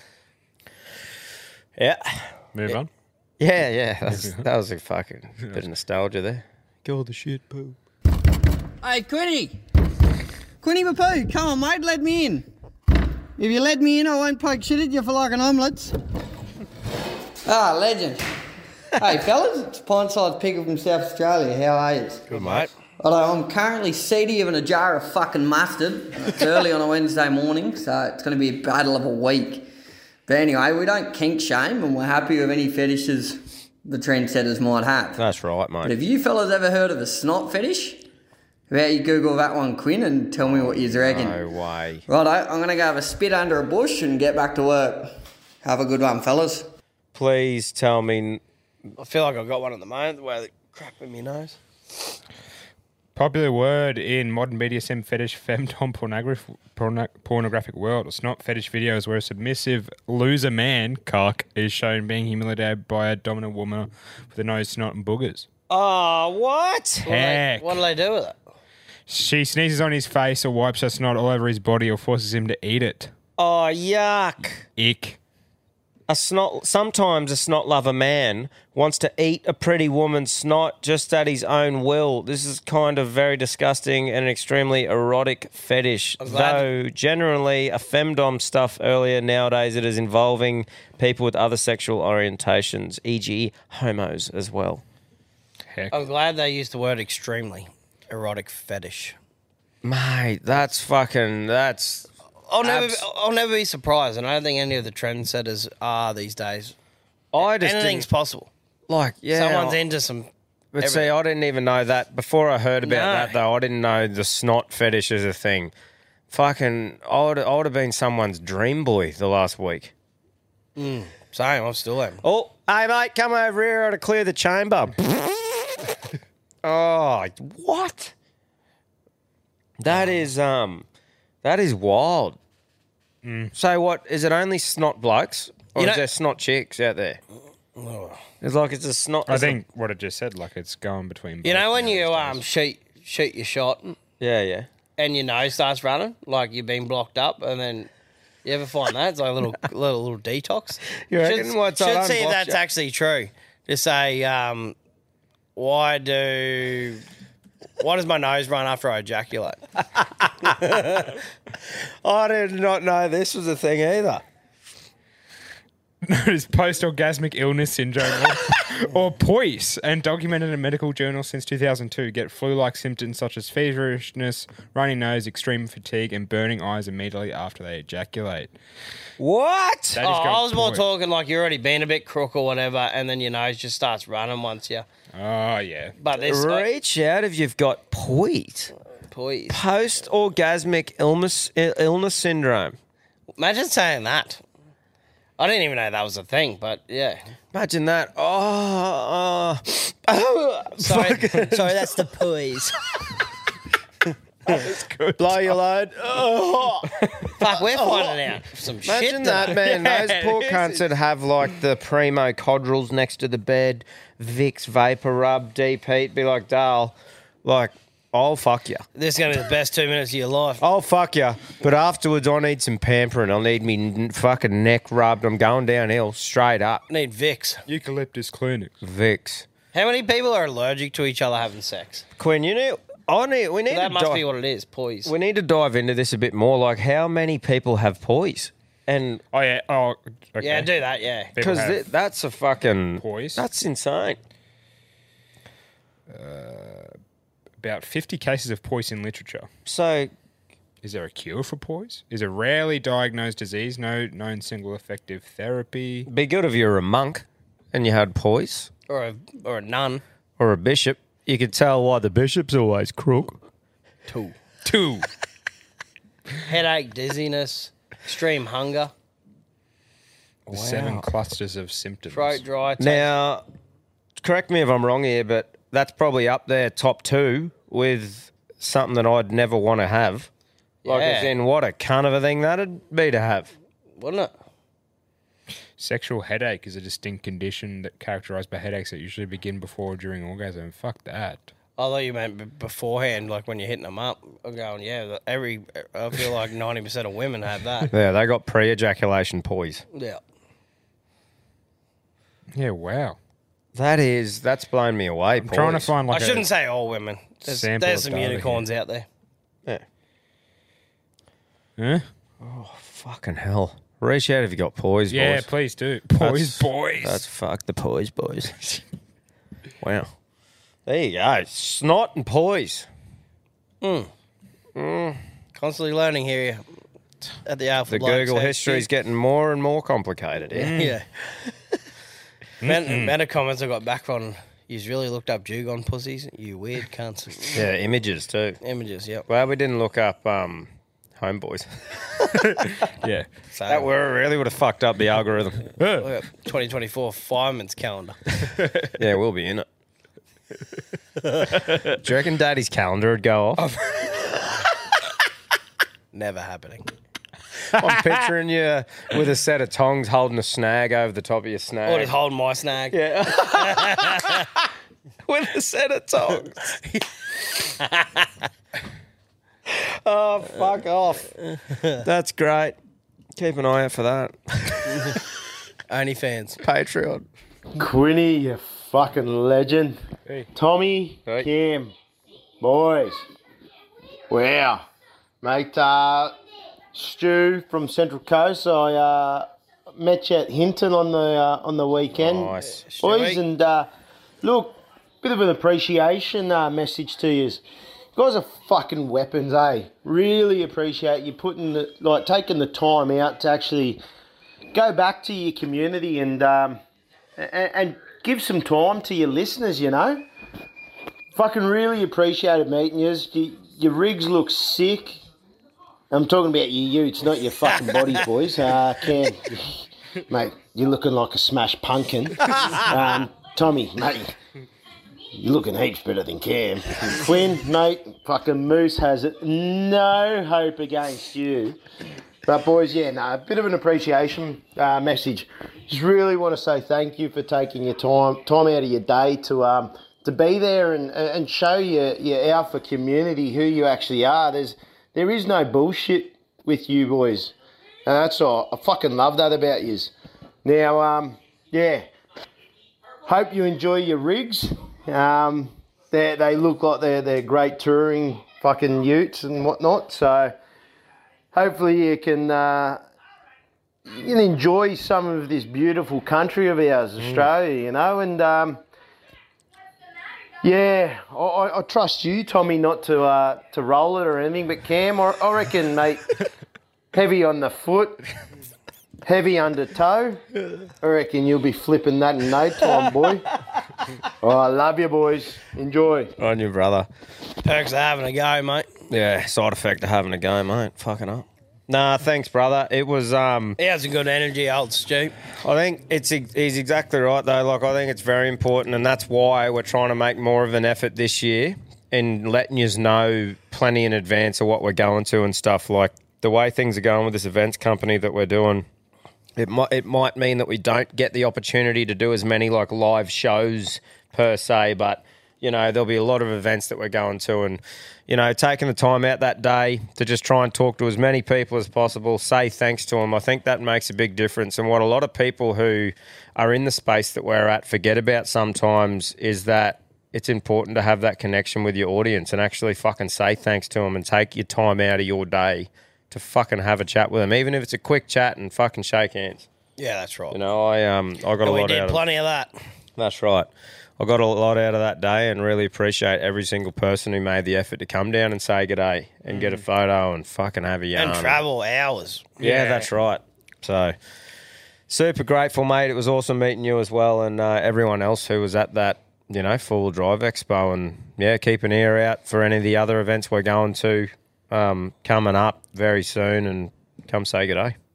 Yeah. Move on. Yeah, yeah. That's, that was a fucking bit of nostalgia there. Go the shit poo. Hey, Quinny. Quinny Mapoo, come on, mate, let me in. If you let me in, I won't poke shit at you for like an omelette. Ah, legend. Hey, fellas, it's Pint-Sized Pickle from South Australia. How are you? Good, mate. Although I'm currently seedy in a jar of fucking mustard. It's early on a Wednesday morning, so it's going to be a battle of a week. But anyway, we don't kink shame, and we're happy with any fetishes the trendsetters might have. That's right, mate. But have you fellas ever heard of a snot fetish? How about you Google that one, Quinn, and tell me what you reckon? No way. Righto, I'm going to go have a spit under a bush and get back to work. Have a good one, fellas. Please tell me. I feel like I've got one at the moment, the way the crap in my nose. Popular word in modern B D S M fetish femdom pornographic, porno, pornographic world. It's not fetish videos where a submissive loser man, cock, is shown being humiliated by a dominant woman with a nose, snot, and boogers. Oh, what? Heck. What do they do with it? She sneezes on his face or wipes her snot all over his body or forces him to eat it. Oh, yuck. Ick. A snot. Sometimes a snot lover man wants to eat a pretty woman's snot just at his own will. This is kind of very disgusting and an extremely erotic fetish. Though generally a femdom stuff earlier, nowadays it is involving people with other sexual orientations, for example homos as well. Heck. I'm glad they used the word extremely. Erotic fetish. Mate, that's fucking, that's... I'll never, abs- be, I'll never be surprised, and I don't think any of the trendsetters are these days. I just Anything's didn't- possible. Like, yeah. Someone's I- into some But Everything. see, I didn't even know that. Before I heard about No. that, though, I didn't know the snot fetish is a thing. Fucking, I would, I would have been someone's dream boy the last week. Mm, same, I'm still am. Oh, hey, mate, come over here to clear the chamber. Oh, what? That is, um, that is wild. So what, is it only snot blokes? Or You is know- there snot chicks out there? It's like it's a snot. I it's a- think what it just said, like it's going between. You both know when now you these um days. shoot shoot your shot yeah, yeah. and your nose starts running, like you've been blocked up, and then you ever find that it's like a little little little detox. You reckon should, what's should on see if unblocked that's you? actually true. Just say, um, why do why does my nose run after I ejaculate? I did not know this was a thing either. Noticed post-orgasmic illness syndrome or, or P O I S and documented in medical journals since two thousand two get flu-like symptoms such as feverishness, runny nose, extreme fatigue, and burning eyes immediately after they ejaculate. What? That Oh, is I got was more P O I S. talking like you're already been a bit crook or whatever, and then your nose just starts running once you. Oh, yeah. But this Reach out if you've got P O I S. Poise. Post-orgasmic illness, i- illness syndrome. Imagine saying that. I didn't even know that was a thing, but yeah. Imagine that. Oh, oh. Sorry, sorry, that's the poise. Blow your load. Oh. Fuck, we're finding out some shit. Imagine that, today. man. Yeah, Those poor this cunts is- that have like the Primo Codrils next to the bed, Vicks Vapor Rub, Deep Heat, be like, Dale, like, I'll fuck you. This is going to be the best two minutes of your life. I'll fuck you, but afterwards I need some pampering. I need me n- fucking neck rubbed. I'm going downhill straight up. I need Vicks. Eucalyptus clinics. Vicks. How many people are allergic to each other having sex? Quinn, you need. I need. We need that to must di- be what it is, poise. We need to dive into this a bit more. Like, how many people have poise? And oh yeah, oh okay. Yeah, do that, yeah. Because th- that's a fucking poise. That's insane. Uh, about fifty cases of P O I S in literature. So, is there a cure for P O I S? Is a rarely diagnosed disease, no known single effective therapy. Be good if you're a monk and you had poise, Or a or a nun. or a bishop. You could tell why the bishop's always crook. Two. Two. Headache, dizziness, extreme hunger, The seven clusters of symptoms. throat dry. taste- Now, correct me if I'm wrong here, but that's probably up there, top two, with something that I'd never want to have. Like, Yeah. as in, what a cunt of a thing that'd be to have. Wouldn't it? Sexual headache is a distinct condition that characterized by headaches that usually begin before or during orgasm. Fuck that. I thought you meant b- beforehand, like when you're hitting them up. I'm going, yeah, the- every, I feel like ninety percent of women have that. Yeah, they got pre-ejaculation poise. Yeah. Yeah, wow. That is, that's blown me away. I'm trying to find like I a shouldn't say all women. There's, sample there's of some data unicorns out there. Yeah. Huh? Oh, fucking hell. Reach out if you got poise, Yeah, boys. please do. That's- Poise, boys. That's fuck the poise, boys. Wow. There you go. Snot and poise. Mm. Mm. Constantly learning here at the Alpha The Blokes. Google Hey, history is shit. getting more and more complicated. Yeah. Yeah. amount, amount of comments I got back on, you've really looked up dugong pussies, you weird cunts. Yeah, images too. Images, yep. Well, we didn't look up um, homeboys. Yeah. So, That were, really would have fucked up the algorithm. look at twenty twenty-four fireman's calendar. Yeah, we'll be in it. Do you reckon Daddy's calendar would go off? Never happening. I'm picturing you with a set of tongs holding a snag over the top of your snag. Or just holding my snag. Yeah. With a set of tongs. Oh, fuck off. That's great. Keep an eye out for that. OnlyFans. Patreon. Quinny, you fucking legend. Hey. Tommy, Hey. Kim, boys. Wow. Mate, uh, Stu from Central Coast, I uh, met you at Hinton on the uh, on the weekend. Nice. Boys, and uh, look, bit of an appreciation uh, message to you. You guys are fucking weapons, eh? Really appreciate you putting the, like taking the time out to actually go back to your community and um, and, and give some time to your listeners, you know. fucking really appreciated meeting yous. You, your rigs look sick. I'm talking about your utes, not your fucking bodies, boys. Uh, Cam, mate, you're looking like a smashed pumpkin. Um, Tommy, mate, you're looking heaps better than Cam. Quinn, mate, fucking Moose has no hope against you. But boys, yeah, no, a bit of an appreciation uh, message. Just really want to say thank you for taking your time time out of your day to um to be there and and show your your alpha community who you actually are. There's there is no bullshit with you boys, and that's all. I fucking love that about yous. Now, um, yeah, hope you enjoy your rigs. Um, they they look like they're they're great touring fucking utes and whatnot. So hopefully you can uh, you can enjoy some of this beautiful country of ours, Australia. You know, and um, yeah, I, I, I trust you, Tommy, not to uh, to roll it or anything. But Cam, I, I reckon, mate, heavy on the foot. Heavy under toe. I reckon you'll be flipping that in no time, boy. Oh, I love you, boys. Enjoy. On you, brother. Perks of having a go, mate. Yeah, side effect of having a go, mate. Fucking up. Nah, thanks, brother. It was... um. He has a good energy, old Stu. I think it's he's exactly right, though. Like, I think it's very important, and that's why we're trying to make more of an effort this year in letting you know plenty in advance of what we're going to and stuff. Like, the way things are going with this events company that we're doing... It might it might mean that we don't get the opportunity to do as many like live shows per se, but you know there'll be a lot of events that we're going to, and you know taking the time out that day to just try and talk to as many people as possible, say thanks to them. I think that makes a big difference. And what a lot of people who are in the space that we're at forget about sometimes is that it's important to have that connection with your audience and actually fucking say thanks to them and take your time out of your day to fucking have a chat with them, even if it's a quick chat and fucking shake hands. Yeah, that's right. You know, I um I got and a we lot did out plenty of, of that. That's right. I got a lot out of that day and really appreciate every single person who made the effort to come down and say g'day and mm. get a photo and fucking have a yarn. And travel hours. Yeah, yeah, that's right. So super grateful, mate. It was awesome meeting you as well, and uh, everyone else who was at that, you know, Four-Wheel Drive Expo. And yeah, keep an ear out for any of the other events we're going to um, coming up very soon, and come say good day.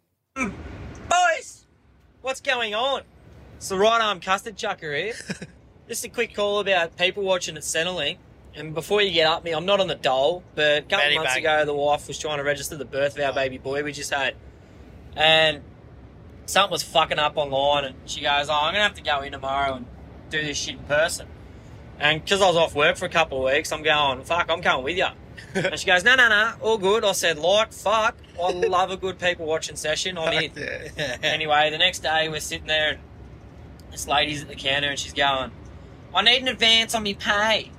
Boys, what's going on? It's the right arm custard chucker here. Just a quick call about people watching at Centrelink. And before you get up me, I'm not on the dole, but a couple Betty months bang. ago, the wife was trying to register the birth of our baby boy we just had. And something was fucking up online, and she goes, oh, I'm going to have to go in tomorrow and do this shit in person. And because I was off work for a couple of weeks, I'm going, fuck, I'm coming with you. And she goes, no, no, no, all good. I said, like, fuck, I love a good people watching session. I'm in. Anyway, the next day we're sitting there and this lady's at the counter and she's going, I need an advance on me pay.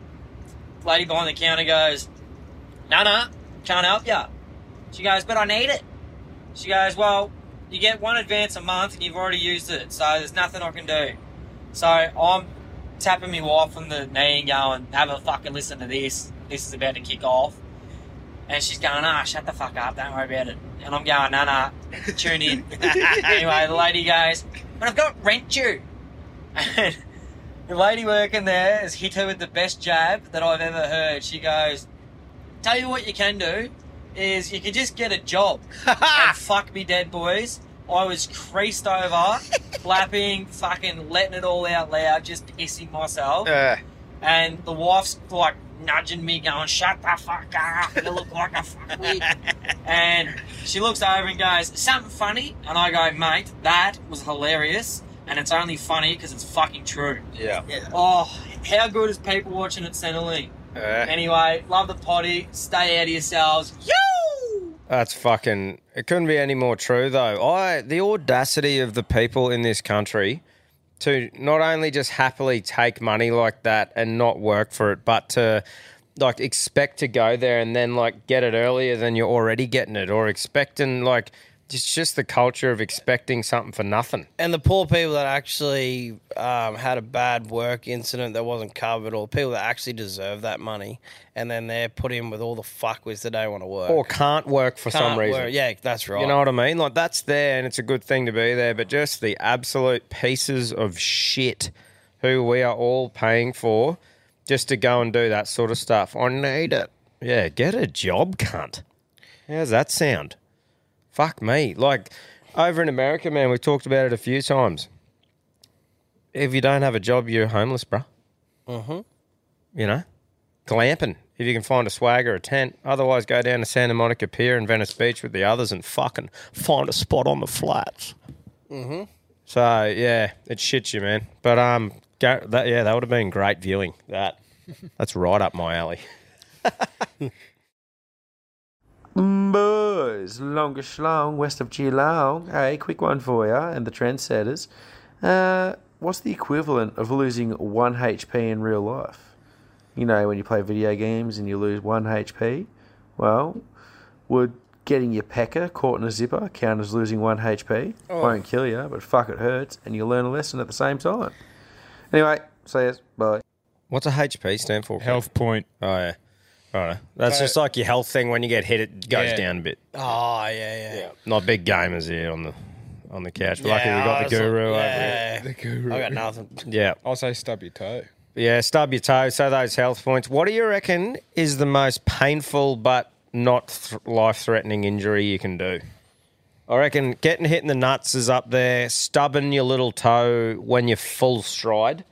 Lady behind the counter goes, no, no, can't help you. She goes, but I need it. She goes, well, you get one advance a month and you've already used it, so there's nothing I can do. So I'm tapping my wife on the knee and going, have a fucking listen to this. This is about to kick off. And she's going, ah, shut the fuck up, don't worry about it. And I'm going, no, no, tune in. Anyway, the lady goes, but I've got rent due. And the lady working there has hit her with the best jab that I've ever heard. She goes, tell you what you can do is you can just get a job. And fuck me dead, boys. I was creased over, flapping, fucking letting it all out loud, just pissing myself. Uh. And the wife's like nudging me, going, shut the fuck up, you look like a fuckwit. And she looks over and goes, something funny? And I go, mate, that was hilarious. And it's only funny because it's fucking true. Yeah. yeah. Oh, how good is people watching at Centrelink? Uh. Anyway, love the potty. Stay out of yourselves. Yo! That's fucking... It couldn't be any more true, though. I The audacity of the people in this country to not only just happily take money like that and not work for it, but to, like, expect to go there and then, like, get it earlier than you're already getting it, or expecting, like... It's just the culture of expecting something for nothing. And the poor people that actually um, had a bad work incident that wasn't covered, or people that actually deserve that money, and then they're put in with all the fuckwits that don't want to work. Or can't work for Can't some reason. work. Yeah, that's right. You know what I mean? Like, that's there, and it's a good thing to be there, but just the absolute pieces of shit who we are all paying for just to go and do that sort of stuff. I need it. Yeah, get a job, cunt. How's that sound? Fuck me. Like, over in America, man, we've talked about it a few times. If you don't have a job, you're homeless, bruh. Mm-hmm. You know? Glamping. If you can find a swag or a tent. Otherwise, go down to Santa Monica Pier and Venice Beach with the others and fucking find a spot on the flats. Mm-hmm. So, yeah, it shits you, man. But, um, go, that, yeah, that would have been great viewing. That. That's right up my alley. Boys, longish long west of Geelong. Hey, quick one for you and the trendsetters. Uh, what's the equivalent of losing one H P in real life? You know, when you play video games and you lose one H P? Well, would getting your pecker caught in a zipper count as losing one H P? Oh. Won't kill you, but fuck, it hurts, and you'll learn a lesson at the same time. Anyway, see you. Bye. What's a H P stand for? Health point. Oh, yeah. Right. That's So- just like your health thing. When you get hit, it goes Yeah. down a bit. Oh, yeah, yeah. Not big gamers here on the on the couch. But Yeah, luckily we got I the was- guru over yeah. here. The guru. I got nothing. Yeah. I'll say stub your toe. Yeah, stub your toe. So those health points. What do you reckon is the most painful but not th- life-threatening injury you can do? I reckon getting hit in the nuts is up there. Stubbing your little toe when you're full stride.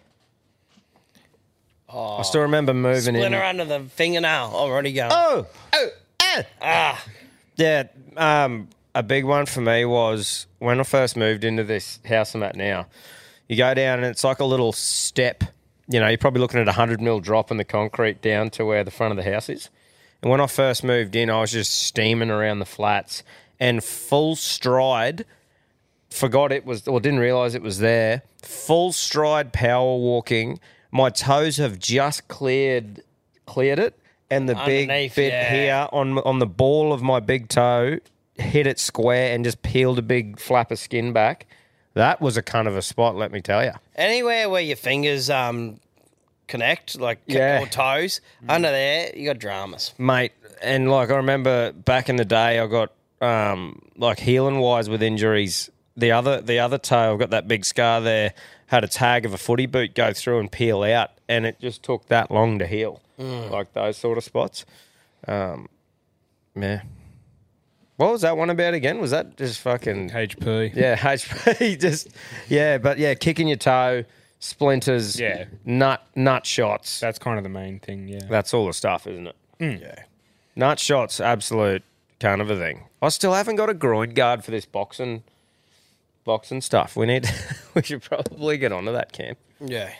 Oh, I still remember moving in. Splinter under the fingernail. Already going. Oh, oh, ah. Ah. Yeah, um, a big one for me was when I first moved into this house I'm at now. You go down and it's like a little step. You know, you're probably looking at a hundred mil drop in the concrete down to where the front of the house is. And when I first moved in, I was just steaming around the flats and full stride. Forgot it was, or didn't realise it was there. Full stride power walking. My toes have just cleared cleared it, and the big Underneath, bit yeah. here on on the ball of my big toe hit it square and just peeled a big flap of skin back. That was a kind of a spot, let me tell you. Anywhere where your fingers um connect, like Yeah. or toes, under there, you got dramas. Mate, and like I remember back in the day, I got um, like healing wise with injuries. The other the other toe, I've got that big scar there. Had a tag of a footy boot go through and peel out, and it just took that long to heal. Mm. Like those sort of spots. Um, yeah. What was that one about again? Was that just fucking H P? Yeah, H P. Just yeah, but yeah, kicking your toe, splinters, Yeah. nut nut shots. That's kind of the main thing, yeah. That's all the stuff, isn't it? Mm. Yeah. Nut shots, absolute kind of a thing. I still haven't got a groin guard for this boxing boxing stuff. We need we should probably get onto that, Cam. Yeah.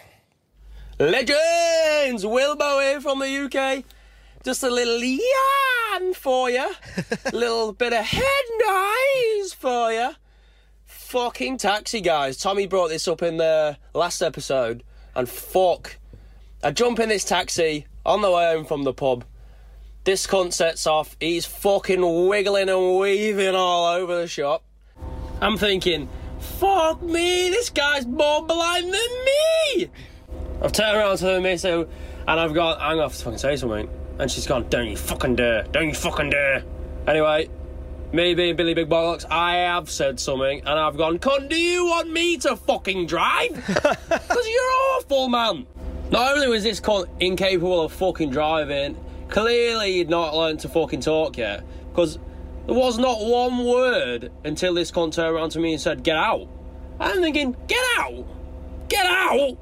Legends! Wilbo here from the U K. Just a little yarn for you. A little bit of head noise for you. Fucking taxi, guys. Tommy brought this up in the last episode. And fuck. I jump in this taxi on the way home from the pub. This cunt sets off. He's fucking wiggling and weaving all over the shop. I'm thinking, fuck me, this guy's more blind than me. I've turned around to the miss and I've gone, I'm gonna have to fucking say something. And she's gone, don't you fucking dare, don't you fucking dare. Anyway, me being Billy Big Bollocks, I have said something and I've gone, cunt, do you want me to fucking drive? Because you're awful, man. Not only was this cunt incapable of fucking driving, clearly he'd not learned to fucking talk yet. Because there was not one word until this cunt turned around to me and said, get out. I'm thinking, get out? Get out?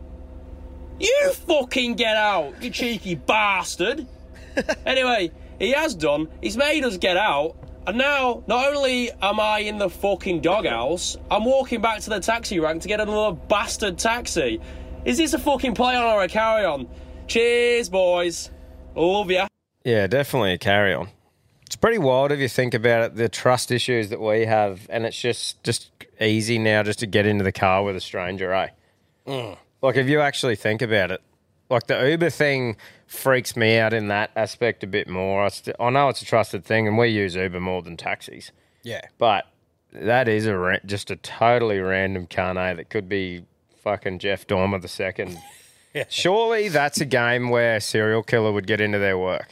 You fucking get out, you cheeky bastard. Anyway, he has done. He's made us get out. And now, not only am I in the fucking doghouse, I'm walking back to the taxi rank to get another bastard taxi. Is this a fucking play on or a carry on? Cheers, boys. Love ya. Yeah, definitely a carry on. It's pretty wild if you think about it, the trust issues that we have, and it's just, just easy now just to get into the car with a stranger, eh? Mm. Like, if you actually think about it, like the Uber thing freaks me out in that aspect a bit more. I, st- I know it's a trusted thing, and we use Uber more than taxis. Yeah. But that is a ra- just a totally random carnet that could be fucking Jeff Dormer the second. Yeah. Surely that's a game where a serial killer would get into their work.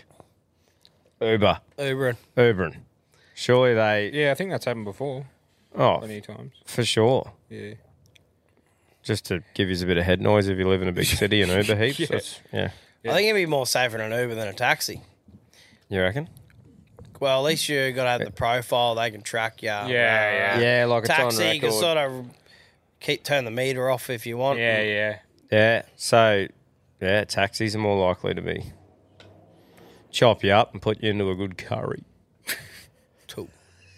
Uber. Ubering. Ubering. Surely they... Yeah, I think that's happened before. Oh, Many times. for sure. Yeah. Just to give you a bit of head noise if you live in a big city and Uber heaps. Yeah. That's, yeah. I think it'd be more safer in an Uber than a taxi. You reckon? Well, at least you got to have the profile. They can track you. Yeah, yeah. Yeah, like it's on taxi, you can record. sort of keep turn the meter off if you want. Yeah, yeah. Yeah, so, yeah, taxis are more likely to be chop you up and put you into a good curry. Two.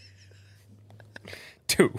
Two.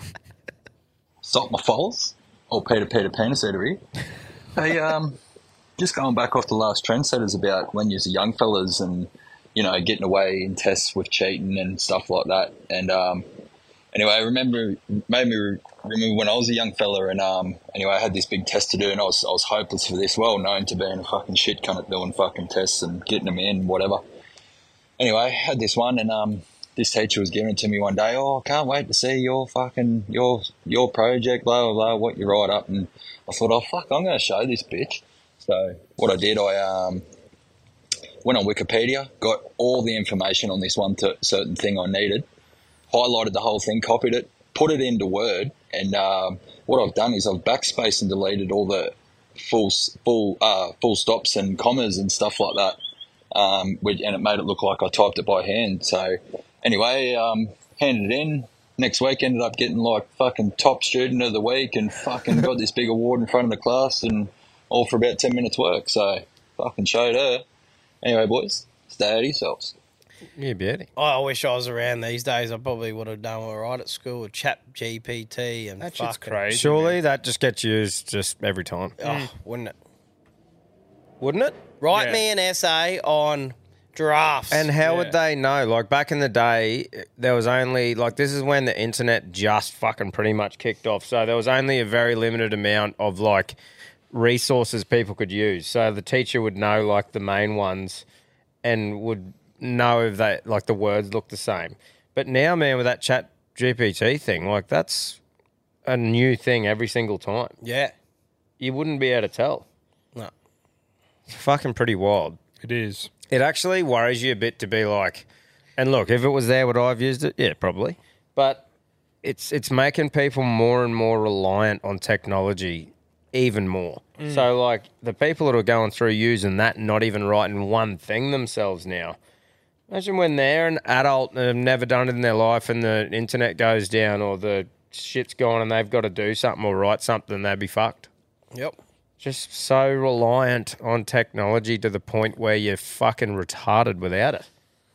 Salt my falls, or Peter Peter Penis Eatery. Hey, um, just going back off the last trendsetters about when you're young fellas and, you know, getting away in tests with cheating and stuff like that. And um, anyway, I remember, made me re- remember when I was a young fella and um, anyway, I had this big test to do and I was, I was hopeless for this, well known to being a fucking shit cunt at doing fucking tests and getting them in, whatever. Anyway, I had this one and um, this teacher was giving it to me one day. Oh, I can't wait to see your fucking, your your project, blah, blah, blah, what you write up. And I thought, oh, fuck, I'm going to show this bitch. So what I did, I um, went on Wikipedia, got all the information on this one t- certain thing I needed, highlighted the whole thing, copied it, put it into Word, and um, what I've done is I've backspaced and deleted all the full full uh, full stops and commas and stuff like that, um, which, and it made it look like I typed it by hand. So anyway, um, handed it in. Next week ended up getting like fucking top student of the week and fucking got this big award in front of the class and all for about ten minutes work. So fucking showed her. Anyway, boys, stay out of yourselves. Yeah, beauty. I wish I was around these days. I probably would have done all right at school with Chat G P T and That fucking... shit's crazy. Surely that just gets used just every time. Oh, wouldn't it? Wouldn't it? Write Yeah. me an essay on giraffes. And how would they know? Like back in the day, there was only like this is when the internet just fucking pretty much kicked off. So there was only a very limited amount of like resources people could use. So the teacher would know like the main ones and would know if they like the words look the same. But now, man, with that Chat G P T thing, like that's a new thing every single time. Yeah. You wouldn't be able to tell. No. It's fucking pretty wild. It is. It actually worries you a bit to be like, and look, if it was there, would I have used it? Yeah, probably. But it's it's making people more and more reliant on technology even more. Mm. So, like, the people that are going through using that and not even writing one thing themselves now, imagine when they're an adult and have never done it in their life and the internet goes down or the shit's gone and they've got to do something or write something, they'd be fucked. Yep. Just so reliant on technology to the point where you're fucking retarded without it.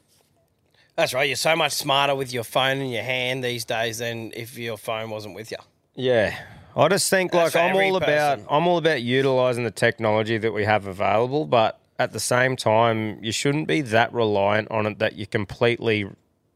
That's right. You're so much smarter with your phone in your hand these days than if your phone wasn't with you. Yeah. I just think That's like for I'm every all about person. I'm all about utilizing the technology that we have available, but at the same time, you shouldn't be that reliant on it that you're completely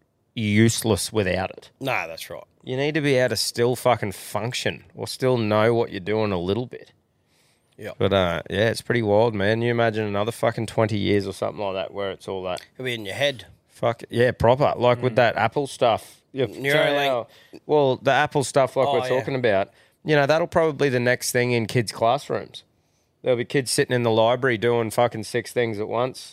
useless without it. No, that's right. You need to be able to still fucking function or still know what you're doing a little bit. Yeah. But uh, yeah, it's pretty wild, man. You imagine another fucking twenty years or something like that where it's all that. It'll be in your head. Fuck yeah, proper. Like with that Apple stuff. You've Neuralink. shown how- Well, the Apple stuff, like Oh, we're yeah. talking about, you know, that'll probably be the next thing in kids' classrooms. There'll be kids sitting in the library doing fucking six things at once.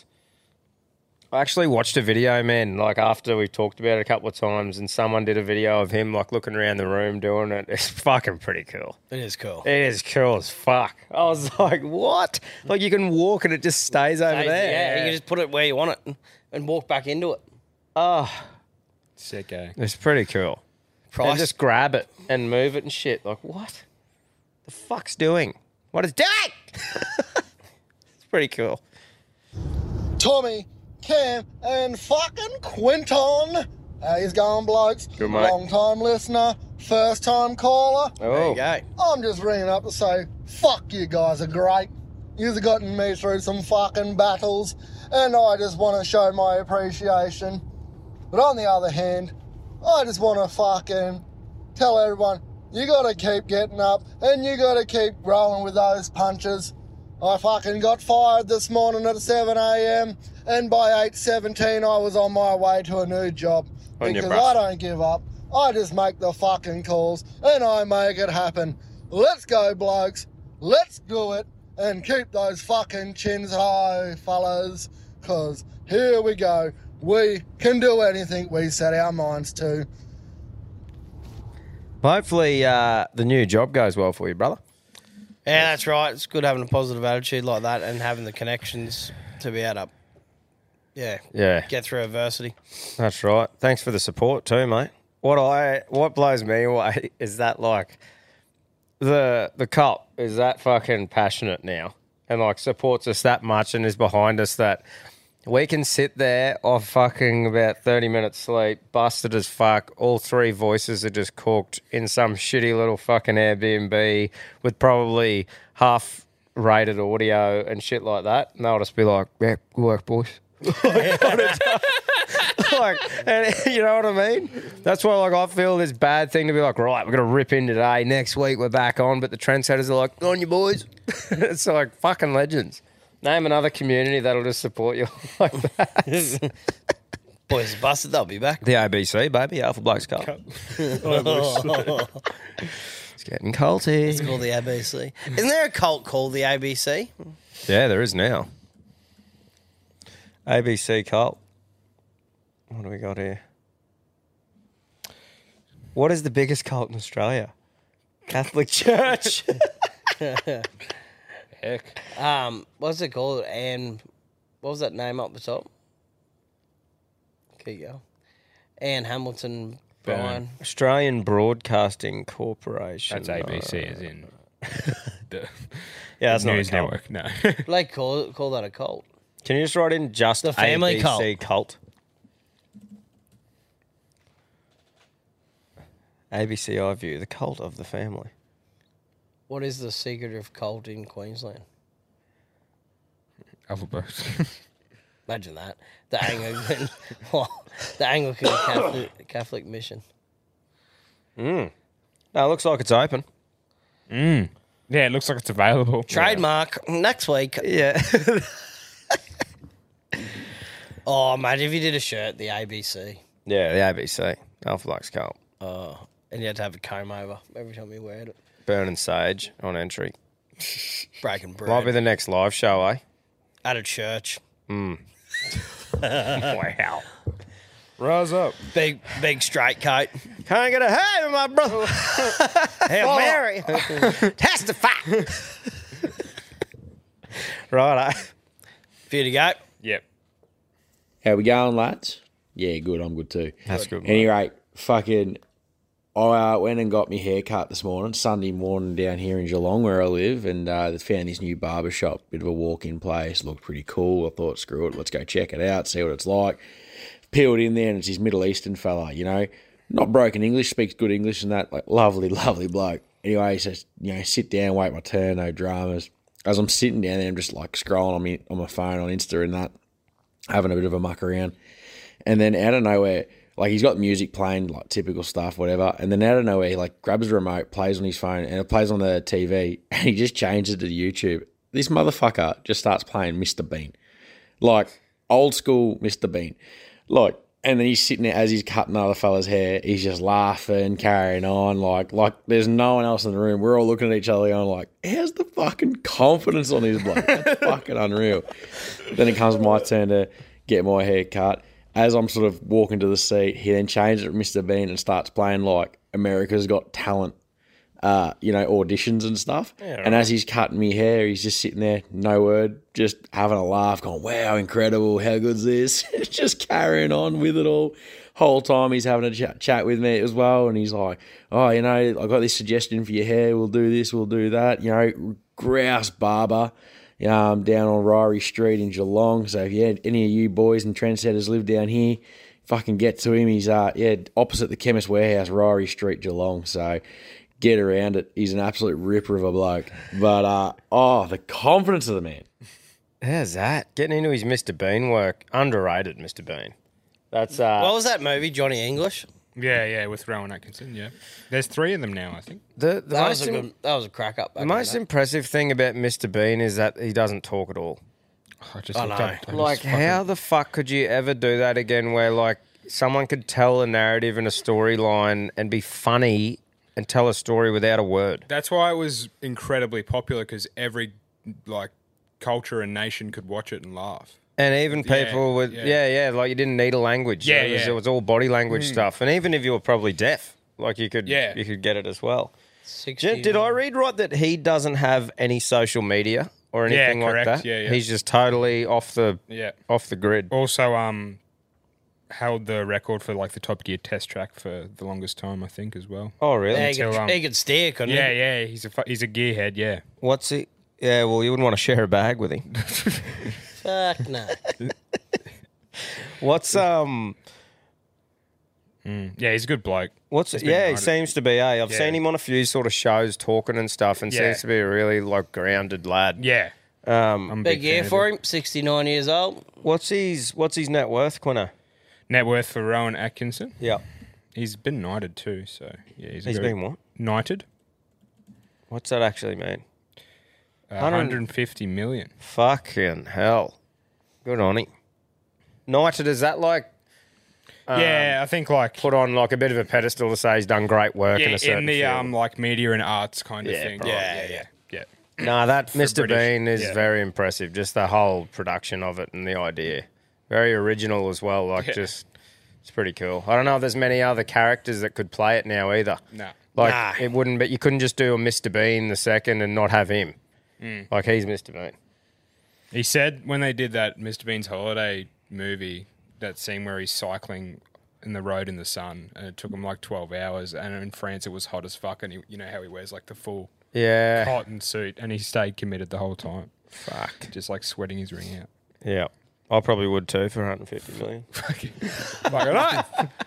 I actually watched a video, man, like after we talked about it a couple of times, and someone did a video of him like looking around the room doing it. It's fucking pretty cool. It is cool. It is cool as fuck. I was like, what? Like you can walk and it just stays over Stays- there. Yeah, you can just put it where you want it and, and walk back into it. Oh, sick, eh? It's pretty cool. Price- And just grab it and move it and shit. Like, what the fuck's doing? What is doing? It's pretty cool. Tommy, Cam, and fucking Quinton. How's going, blokes? Good, mate. Long time listener, first time caller. Oh. There you I'm just ringing up to say, fuck, you guys are great. You've gotten me through some fucking battles, and I just want to show my appreciation. But on the other hand, I just want to fucking tell everyone, you gotta keep getting up, and you gotta keep rolling with those punches. I fucking got fired this morning at seven a.m. and by eight seventeen I was on my way to a new job. On your Because brush. I don't give up. I just make the fucking calls and I make it happen. Let's go, blokes. Let's do it and keep those fucking chins high, fellas. Because here we go. We can do anything we set our minds to. Hopefully, uh, the new job goes well for you, brother. Yeah, that's right. It's good having a positive attitude like that and having the connections to be able to, yeah, Yeah. get through adversity. That's right. Thanks for the support too, mate. What I what blows me away is that like the the cop is that fucking passionate now and like supports us that much and is behind us that we can sit there off fucking about thirty minutes sleep, busted as fuck. All three voices are just cooked in some shitty little fucking Airbnb with probably half rated audio and shit like that. And they'll just be like, yeah, good work, boys. Like, and you know what I mean? That's why, like, I feel this bad thing to be like, right, we're gonna rip in today. Next week we're back on, but the trendsetters are like, on you boys. It's like fucking legends. Name another community that'll just support you like that. Boys busted, they'll be back. The A B C, baby, Alpha Blokes Cup. It's getting culty. It's called the A B C. Isn't there a cult called the A B C? Yeah, there is now. A B C cult. What do we got here? What is the biggest cult in Australia? Catholic Church. Heck. Um, what's it called? Anne, what was that name up the top? There you go. Anne Hamilton Bryan. Australian Broadcasting Corporation. That's A B C, as in the yeah, that's the not news a cult. network. No, Like call call that a cult. Can you just write in just The family A B C cult. cult? A B C iView, the cult of the family. What is the secret of cult in Queensland? Alphabet. Imagine that. The Anglican, the Anglican Catholic, Catholic mission. Mm. No, it looks like it's open. Mm. Yeah, it looks like it's available. Trademark next week. Yeah. Oh, imagine if you did a shirt, the A B C. Yeah, the A B C. Alpha Blokes Cult. Oh, and you had to have a comb over every time you wear it. Burning sage on entry. Breaking bread. Might be the next live show, eh? At a church. Mm. Wow. Rise up. Big, big straight coat. Can I get a hey with my brother? Hail Oh. Mary. Testify. Right, eh? Few to go. Yep. How we going, lads? Yeah, good. I'm good too. That's good, mate. Any rate, fucking, I uh, went and got my hair cut this morning, Sunday morning down here in Geelong where I live, and uh, found this new barber shop, bit of a walk-in place, looked pretty cool. I thought, screw it, let's go check it out, see what it's like. Peeled in there, and it's this Middle Eastern fella, you know, not broken English, speaks good English and that, like lovely, lovely bloke. Anyway, he says, you know, sit down, wait my turn, no dramas. As I'm sitting down there, I'm just like scrolling on me on my phone on Insta and that, having a bit of a muck around. And then out of nowhere, like he's got music playing, like typical stuff, whatever. And then out of nowhere, he like grabs a remote, plays on his phone, and it plays on the T V, and he just changes it to YouTube. This motherfucker just starts playing Mister Bean. Like old school Mister Bean. Like, and then he's sitting there as he's cutting other fella's hair, he's just laughing, carrying on, like like there's no one else in the room. We're all looking at each other going like, how's the fucking confidence on his bloke? That's fucking unreal. Then it comes my turn to get my hair cut. As I'm sort of walking to the seat, he then changes it to Mister Bean and starts playing like America's Got Talent, uh, you know, auditions and stuff. Yeah, and right. as he's cutting me hair, he's just sitting there, no word, just having a laugh, going, wow, incredible, how good's this? Just carrying on with it all. Whole time he's having a ch- chat with me as well, and he's like, oh, you know, I got this suggestion for your hair, we'll do this, we'll do that, you know, grouse barber. Um, down on Ryrie Street in Geelong. So if you had any of you boys and trendsetters live down here, fucking get to him. He's uh yeah opposite the Chemist Warehouse, Ryrie Street, Geelong. So get around it. He's an absolute ripper of a bloke. But uh oh, the confidence of the man. How's that? Getting into his Mister Bean work. Underrated Mister Bean. That's uh What was that movie, Johnny English? Yeah, yeah, with Rowan Atkinson, yeah. There's three of them now, I think. the, the That was most a im- good. That was a crack up. back the in most day. impressive thing about Mister Bean is that he doesn't talk at all. I just I looked know. up- I just Like, fucking- how the fuck could you ever do that again where, like, someone could tell a narrative and a storyline and be funny and tell a story without a word? That's why it was incredibly popular, because every, like, culture and nation could watch it and laugh. And even Yeah, people with, yeah. yeah, yeah, like, you didn't need a language. Yeah, it was, yeah. It was all body language Mm. stuff. And even if you were probably deaf, like, you could, Yeah. you could get it as well. Did, did I read right that he doesn't have any social media or Yeah, anything like correct. that? Yeah, yeah. He's just totally off the Yeah. off the grid. Also, um, held the record for like the Top Gear test track for the longest time, I think, as well. Oh, really? Yeah, he could- he could steer, couldn't yeah, he? Yeah, He's a fu- he's a gearhead. Yeah. What's he? Yeah, well, you wouldn't want to share a bag with him. Fuck no. What's um? Mm. Yeah, he's a good bloke. What's He's it? been Yeah, he knighted. seems to be. Eh, I've Yeah. seen him on a few sort of shows talking and stuff, and Yeah. seems to be a really like grounded lad. Yeah. Um, Big year for him, sixty-nine years old. What's his What's his net worth, Quinner? Net worth for Rowan Atkinson. Yeah. He's been knighted too, so yeah. He's, a He's very- been what? Knighted. What's that actually mean? Uh, one hundred fifty million. Fucking hell. Good on him. Knighted, is that like... um, Yeah, I think like... Put on like a bit of a pedestal to say he's done great work in Yeah, a certain in the field. um like media and arts kind of Yeah, thing. right. Yeah, yeah, yeah, yeah. No, that For Mister British, Bean is yeah. very impressive. Just the whole production of it and the idea. Very original as well. Like, Yeah. just... It's pretty cool. I don't know if there's many other characters that could play it now either. No. Like, Nah. it wouldn't... But you couldn't just do a Mister Bean the second and not have him. Mm. Like, he's Mister Bean. He said when they did that Mister Bean's Holiday movie, that scene where he's cycling in the road in the sun, and it took him like twelve hours, and in France it was hot as fuck, and he, you know how he wears like the full Yeah. cotton suit, and he stayed committed the whole time. Fuck. Just like sweating his ring out. Yeah. I probably would too for one hundred fifty million. Fucking right.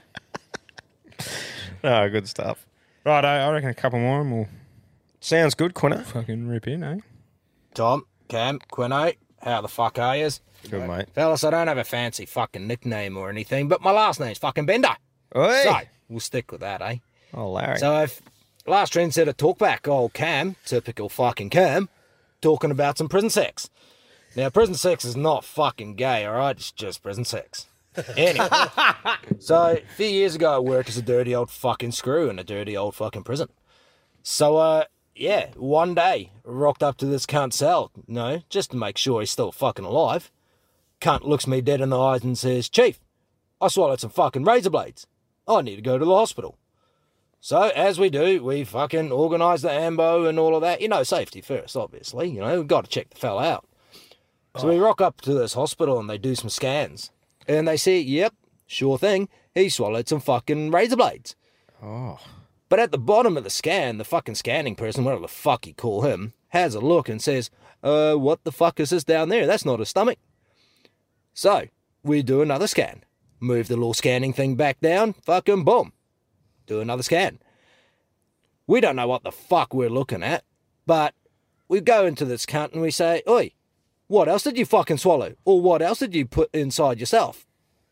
No, good stuff. Right, I, I reckon a couple more and we'll... Sounds good, Quinner. Fucking rip in, eh? Tom, Cam, Quino, how the fuck are yous? Good, mate. Fellas, I don't have a fancy fucking nickname or anything, but my last name's fucking Bender. Oi. So, we'll stick with that, eh? Oh, Larry. So, if last trendsetter talkback, old Cam, typical fucking Cam, talking about some prison sex. Now, prison sex is not fucking gay, alright? It's just prison sex. Anyway, so a few years ago, I worked as a dirty old fucking screw in a dirty old fucking prison. So, uh, yeah, one day, rocked up to this cunt's cell, you know, just to make sure he's still fucking alive. Cunt looks me dead in the eyes and says, Chief, I swallowed some fucking razor blades. I need to go to the hospital. So, as we do, we fucking organise the ambo and all of that. You know, safety first, obviously. You know, we've got to check the fella out. So we rock up to this hospital and they do some scans. And they say, yep, sure thing, he swallowed some fucking razor blades. Oh. But at the bottom of the scan, the fucking scanning person, whatever the fuck you call him, has a look and says, uh, what the fuck is this down there? That's not a stomach. So, we do another scan. Move the little scanning thing back down, fucking boom. Do another scan. We don't know what the fuck we're looking at, but we go into this cunt and we say, oi, what else did you fucking swallow? Or what else did you put inside yourself?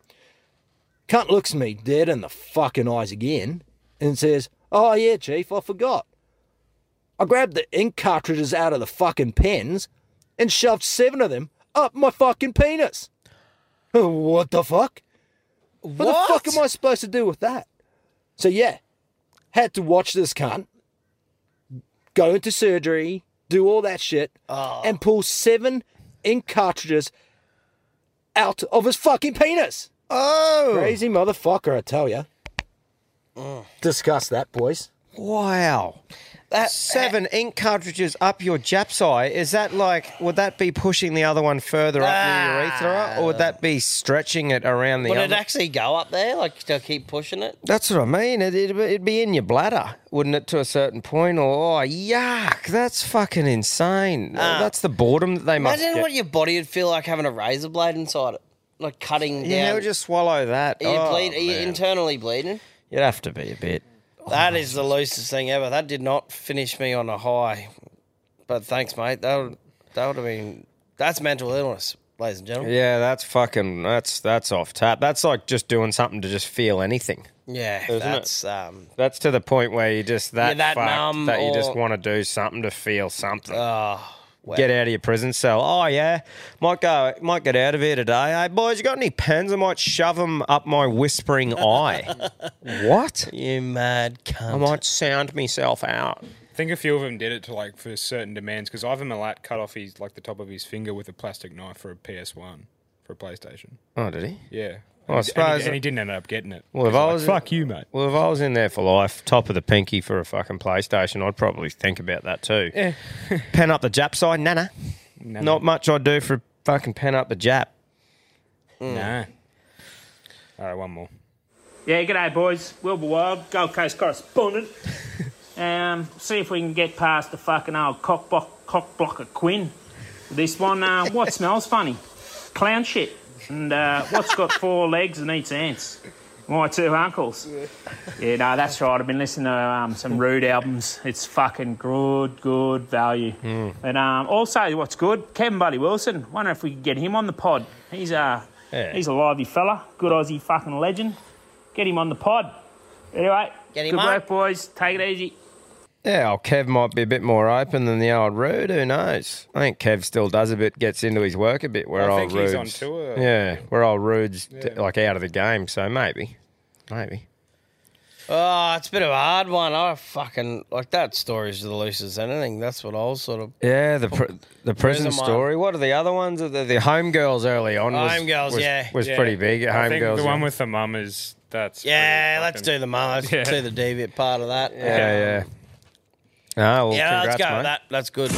Cunt looks me dead in the fucking eyes again and says, oh yeah, Chief, I forgot. I grabbed the ink cartridges out of the fucking pens and shoved seven of them up my fucking penis. What the fuck? What, What? the fuck am I supposed to do with that? So yeah, had to watch this cunt go into surgery, do all that shit, Oh. and pull seven ink cartridges out of his fucking penis. Oh! Crazy motherfucker, I tell ya. Discuss that, boys. Wow. That Seven ink cartridges up your Jap's eye. Is that like, would that be pushing the other one further up the urethra? Or would that be stretching it around the Would other? it actually go up there, like to keep pushing it? That's what I mean. It, it'd, it'd be in your bladder, wouldn't it, to a certain point? Or, oh, yuck, that's fucking insane. Ah. That's the boredom that they must Imagine get. what your body would feel like having a razor blade inside it, like cutting down. Yeah, just swallow that. Are you, Oh, bleed, are you man. internally bleeding? You'd have to be a bit. That is the loosest thing ever. That did not finish me on a high. But thanks, mate. That would, that would have been... That's mental illness, ladies and gentlemen. Yeah, that's fucking, that's that's off tap. That's like just doing something to just feel anything. Yeah, Isn't that's... it? Um, That's to the point where you just that, You're that fucked numb that you just or- want to do something to feel something. Oh, wow. Get out of your prison cell. Oh yeah, might go, might get out of here today. Hey boys, you got any pens? I might shove them up my whispering eye. What? You mad cunt. I might sound myself out. I think a few of them did it to like for certain demands because Ivan Milat cut off his like the top of his finger with a plastic knife for a P S one for a PlayStation. Oh, did he? Yeah, I And he- suppose. and he didn't end up getting it. Well, if He's I like, was fuck you, mate. Well, if I was in there for life, top of the pinky for a fucking PlayStation, I'd probably think about that too. Yeah. Pen up the Jap side, nana. Nah, Not much I'd do for fucking pen up the Jap. Nah. All right, one more. Yeah, g'day boys. Wilbur Wild, Gold Coast correspondent. um, see if we can get past the fucking old cock, block, cock blocker Quinn. This one, uh, what smells funny? Clown shit. And uh, what's got four legs and eats ants? My two uncles. Yeah, no, that's right. I've been listening to um, some Rude albums. It's fucking good, good value. Mm. And um, also, what's good? Kevin Buddy Wilson. Wonder if we could get him on the pod. He's uh, Yeah. he's a lively fella. Good Aussie fucking legend. Get him on the pod. Anyway, Get him good on. work, boys. Take it easy. Yeah, old Kev might be a bit more open than the old Rude. Who knows? I think Kev still does a bit, gets into his work a bit. Where I old think he's Rude's, on tour. Yeah, where old Rude's Yeah. like out of the game. So maybe, maybe. Oh, it's a bit of a hard one. I fucking like that story's the loosest anything. That's what I was sort of. Yeah, the pr- the prison Prison one. story. What are the other ones? The, the Home Girls early on. Was, Home Girls, was, yeah. was Yeah. pretty big. I Home think Girls. the one yeah. with the mum is that's Yeah, pretty let's fucking- do the mum. Let's Yeah. do the deviant part of that. Yeah, yeah. Ah, well, yeah, let's congrats, go mate. with that. That's good.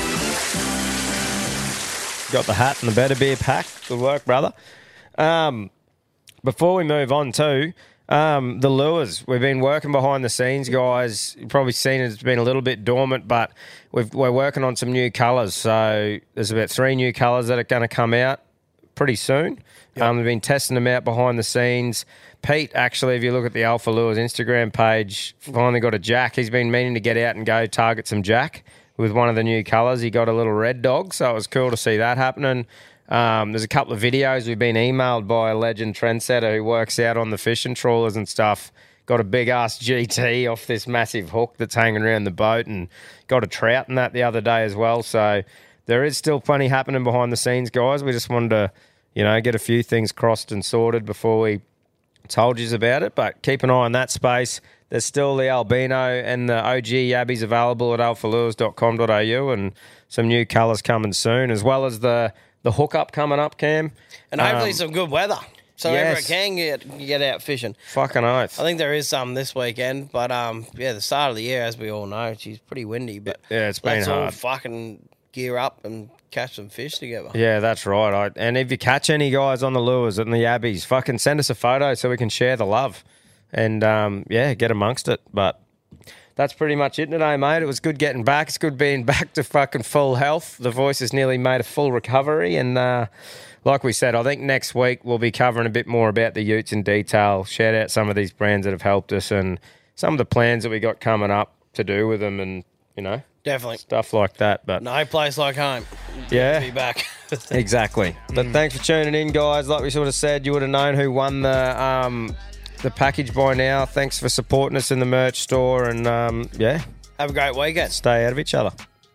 Got the hat and the better beer pack. Good work, brother. Um, before we move on to um, the lures, we've been working behind the scenes, guys. You've probably seen it's been a little bit dormant, but we've, we're working on some new colours. So there's about three new colours that are going to come out pretty soon. Um, we've been testing them out behind the scenes. Pete, actually, if you look at the Alpha Lures Instagram page, finally got a jack. He's been meaning to get out and go target some jack with one of the new colours. He got a little red dog, so it was cool to see that happening. Um, there's a couple of videos we've been emailed by a legend trendsetter who works out on the fishing trawlers and stuff. Got a big ass G T off this massive hook that's hanging around the boat, and got a trout in that the other day as well. So there is still plenty happening behind the scenes, guys. We just wanted to, you know, get a few things crossed and sorted before we told you about it. But keep an eye on that space. There's still the albino and the O G yabbies available at alpha lures dot com dot a u, and some new colours coming soon, as well as the the hookup coming up, Cam. And hopefully Um, some good weather. So yes. everyone can get, get out fishing. Fucking oath. I think there is some this weekend, but um, yeah, the start of the year, as we all know, she's pretty windy. But Yeah, it's been let's all hard. fucking gear up and catch some fish together. Yeah, that's right. I, and if you catch any guys on the lures and the yabbies, fucking send us a photo so we can share the love. And, um, yeah, get amongst it. But that's pretty much it today, mate. It was good getting back. It's good being back to fucking full health. The voice has nearly made a full recovery. And uh, like we said, I think next week we'll be covering a bit more about the utes in detail, shout out some of these brands that have helped us and some of the plans that we got coming up to do with them and, you know, Definitely. stuff like that. But No place like home. Yeah. To be back. Exactly. But thanks for tuning in, guys. Like we sort of said, you would have known who won the um, the package by now. Thanks for supporting us in the merch store, and um, yeah, Have a great weekend. stay out of each other.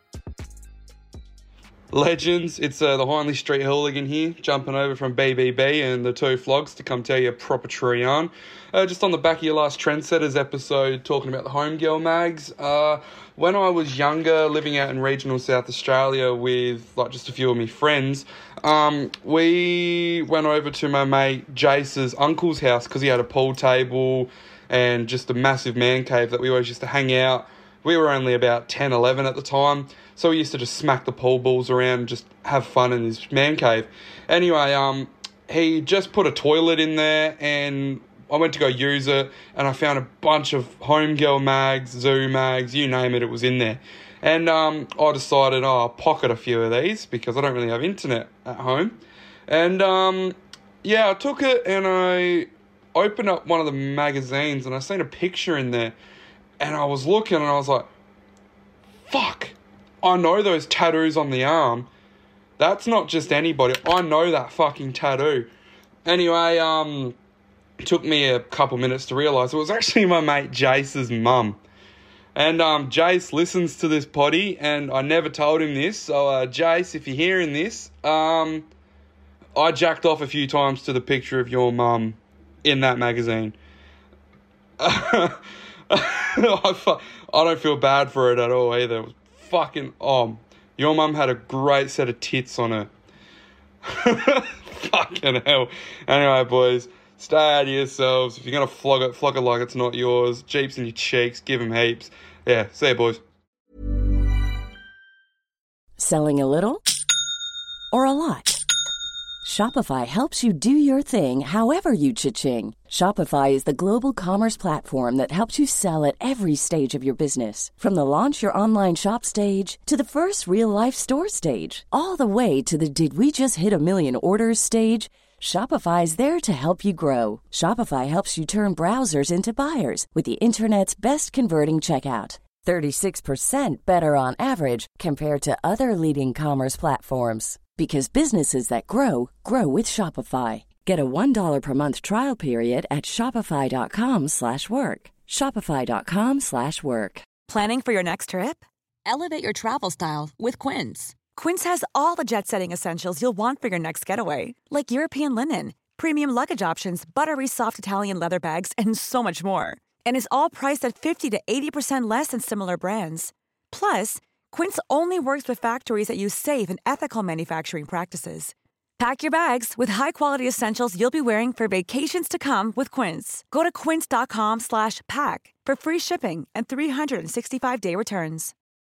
Legends, it's uh, the Hindley Street Hooligan here, jumping over from B B B and the two flogs to come tell you a proper true yarn. Uh, just on the back of your last Trendsetters episode, talking about the Home Girl mags. Uh, when I was younger, living out in regional South Australia with like just a few of my friends, um, we went over to my mate Jace's uncle's house because he had a pool table and just a massive man cave that we always used to hang out. We were only about ten, eleven at the time, so we used to just smack the pool balls around and just have fun in his man cave. Anyway, um, he just put a toilet in there, and I went to go use it, and I found a bunch of Home Girl mags, Zoo mags, you name it, it was in there. And um, I decided, oh, I'll pocket a few of these because I don't really have internet at home. And um, yeah, I took it and I opened up one of the magazines, and I seen a picture in there. And I was looking and I was like, fuck, I know those tattoos on the arm. That's not just anybody. I know that fucking tattoo. Anyway, um, it took me a couple minutes to realise it was actually my mate Jace's mum. And um, Jace listens to this potty, and I never told him this. So, uh, Jace, if you're hearing this, um, I jacked off a few times to the picture of your mum in that magazine. I, fu- I don't feel bad for it at all either. It was fucking, oh, your mum had a great set of tits on her. Fucking hell. Anyway, boys, Stay out of yourselves. If you're going to flog it, flog it like it's not yours. Jeeps in your cheeks. Give them heaps. Yeah, see ya, boys. Selling a little or a lot? Shopify helps you do your thing however you cha-ching. Shopify is the global commerce platform that helps you sell at every stage of your business. From the launch your online shop stage to the first real-life store stage, all the way to the did we just hit a million orders stage. Shopify is there to help you grow. Shopify helps you turn browsers into buyers with the internet's best converting checkout. thirty-six percent better on average compared to other leading commerce platforms. Because businesses that grow, grow with Shopify. Get a one dollar per month trial period at shopify.com slash work. Shopify.com slash work. Planning for your next trip? Elevate your travel style with Quince. Quince has all the jet-setting essentials you'll want for your next getaway, like European linen, premium luggage options, buttery soft Italian leather bags, and so much more. And is all priced at fifty to eighty percent less than similar brands. Plus, Quince only works with factories that use safe and ethical manufacturing practices. Pack your bags with high-quality essentials you'll be wearing for vacations to come with Quince. Go to quince.com slash pack for free shipping and three sixty-five day returns.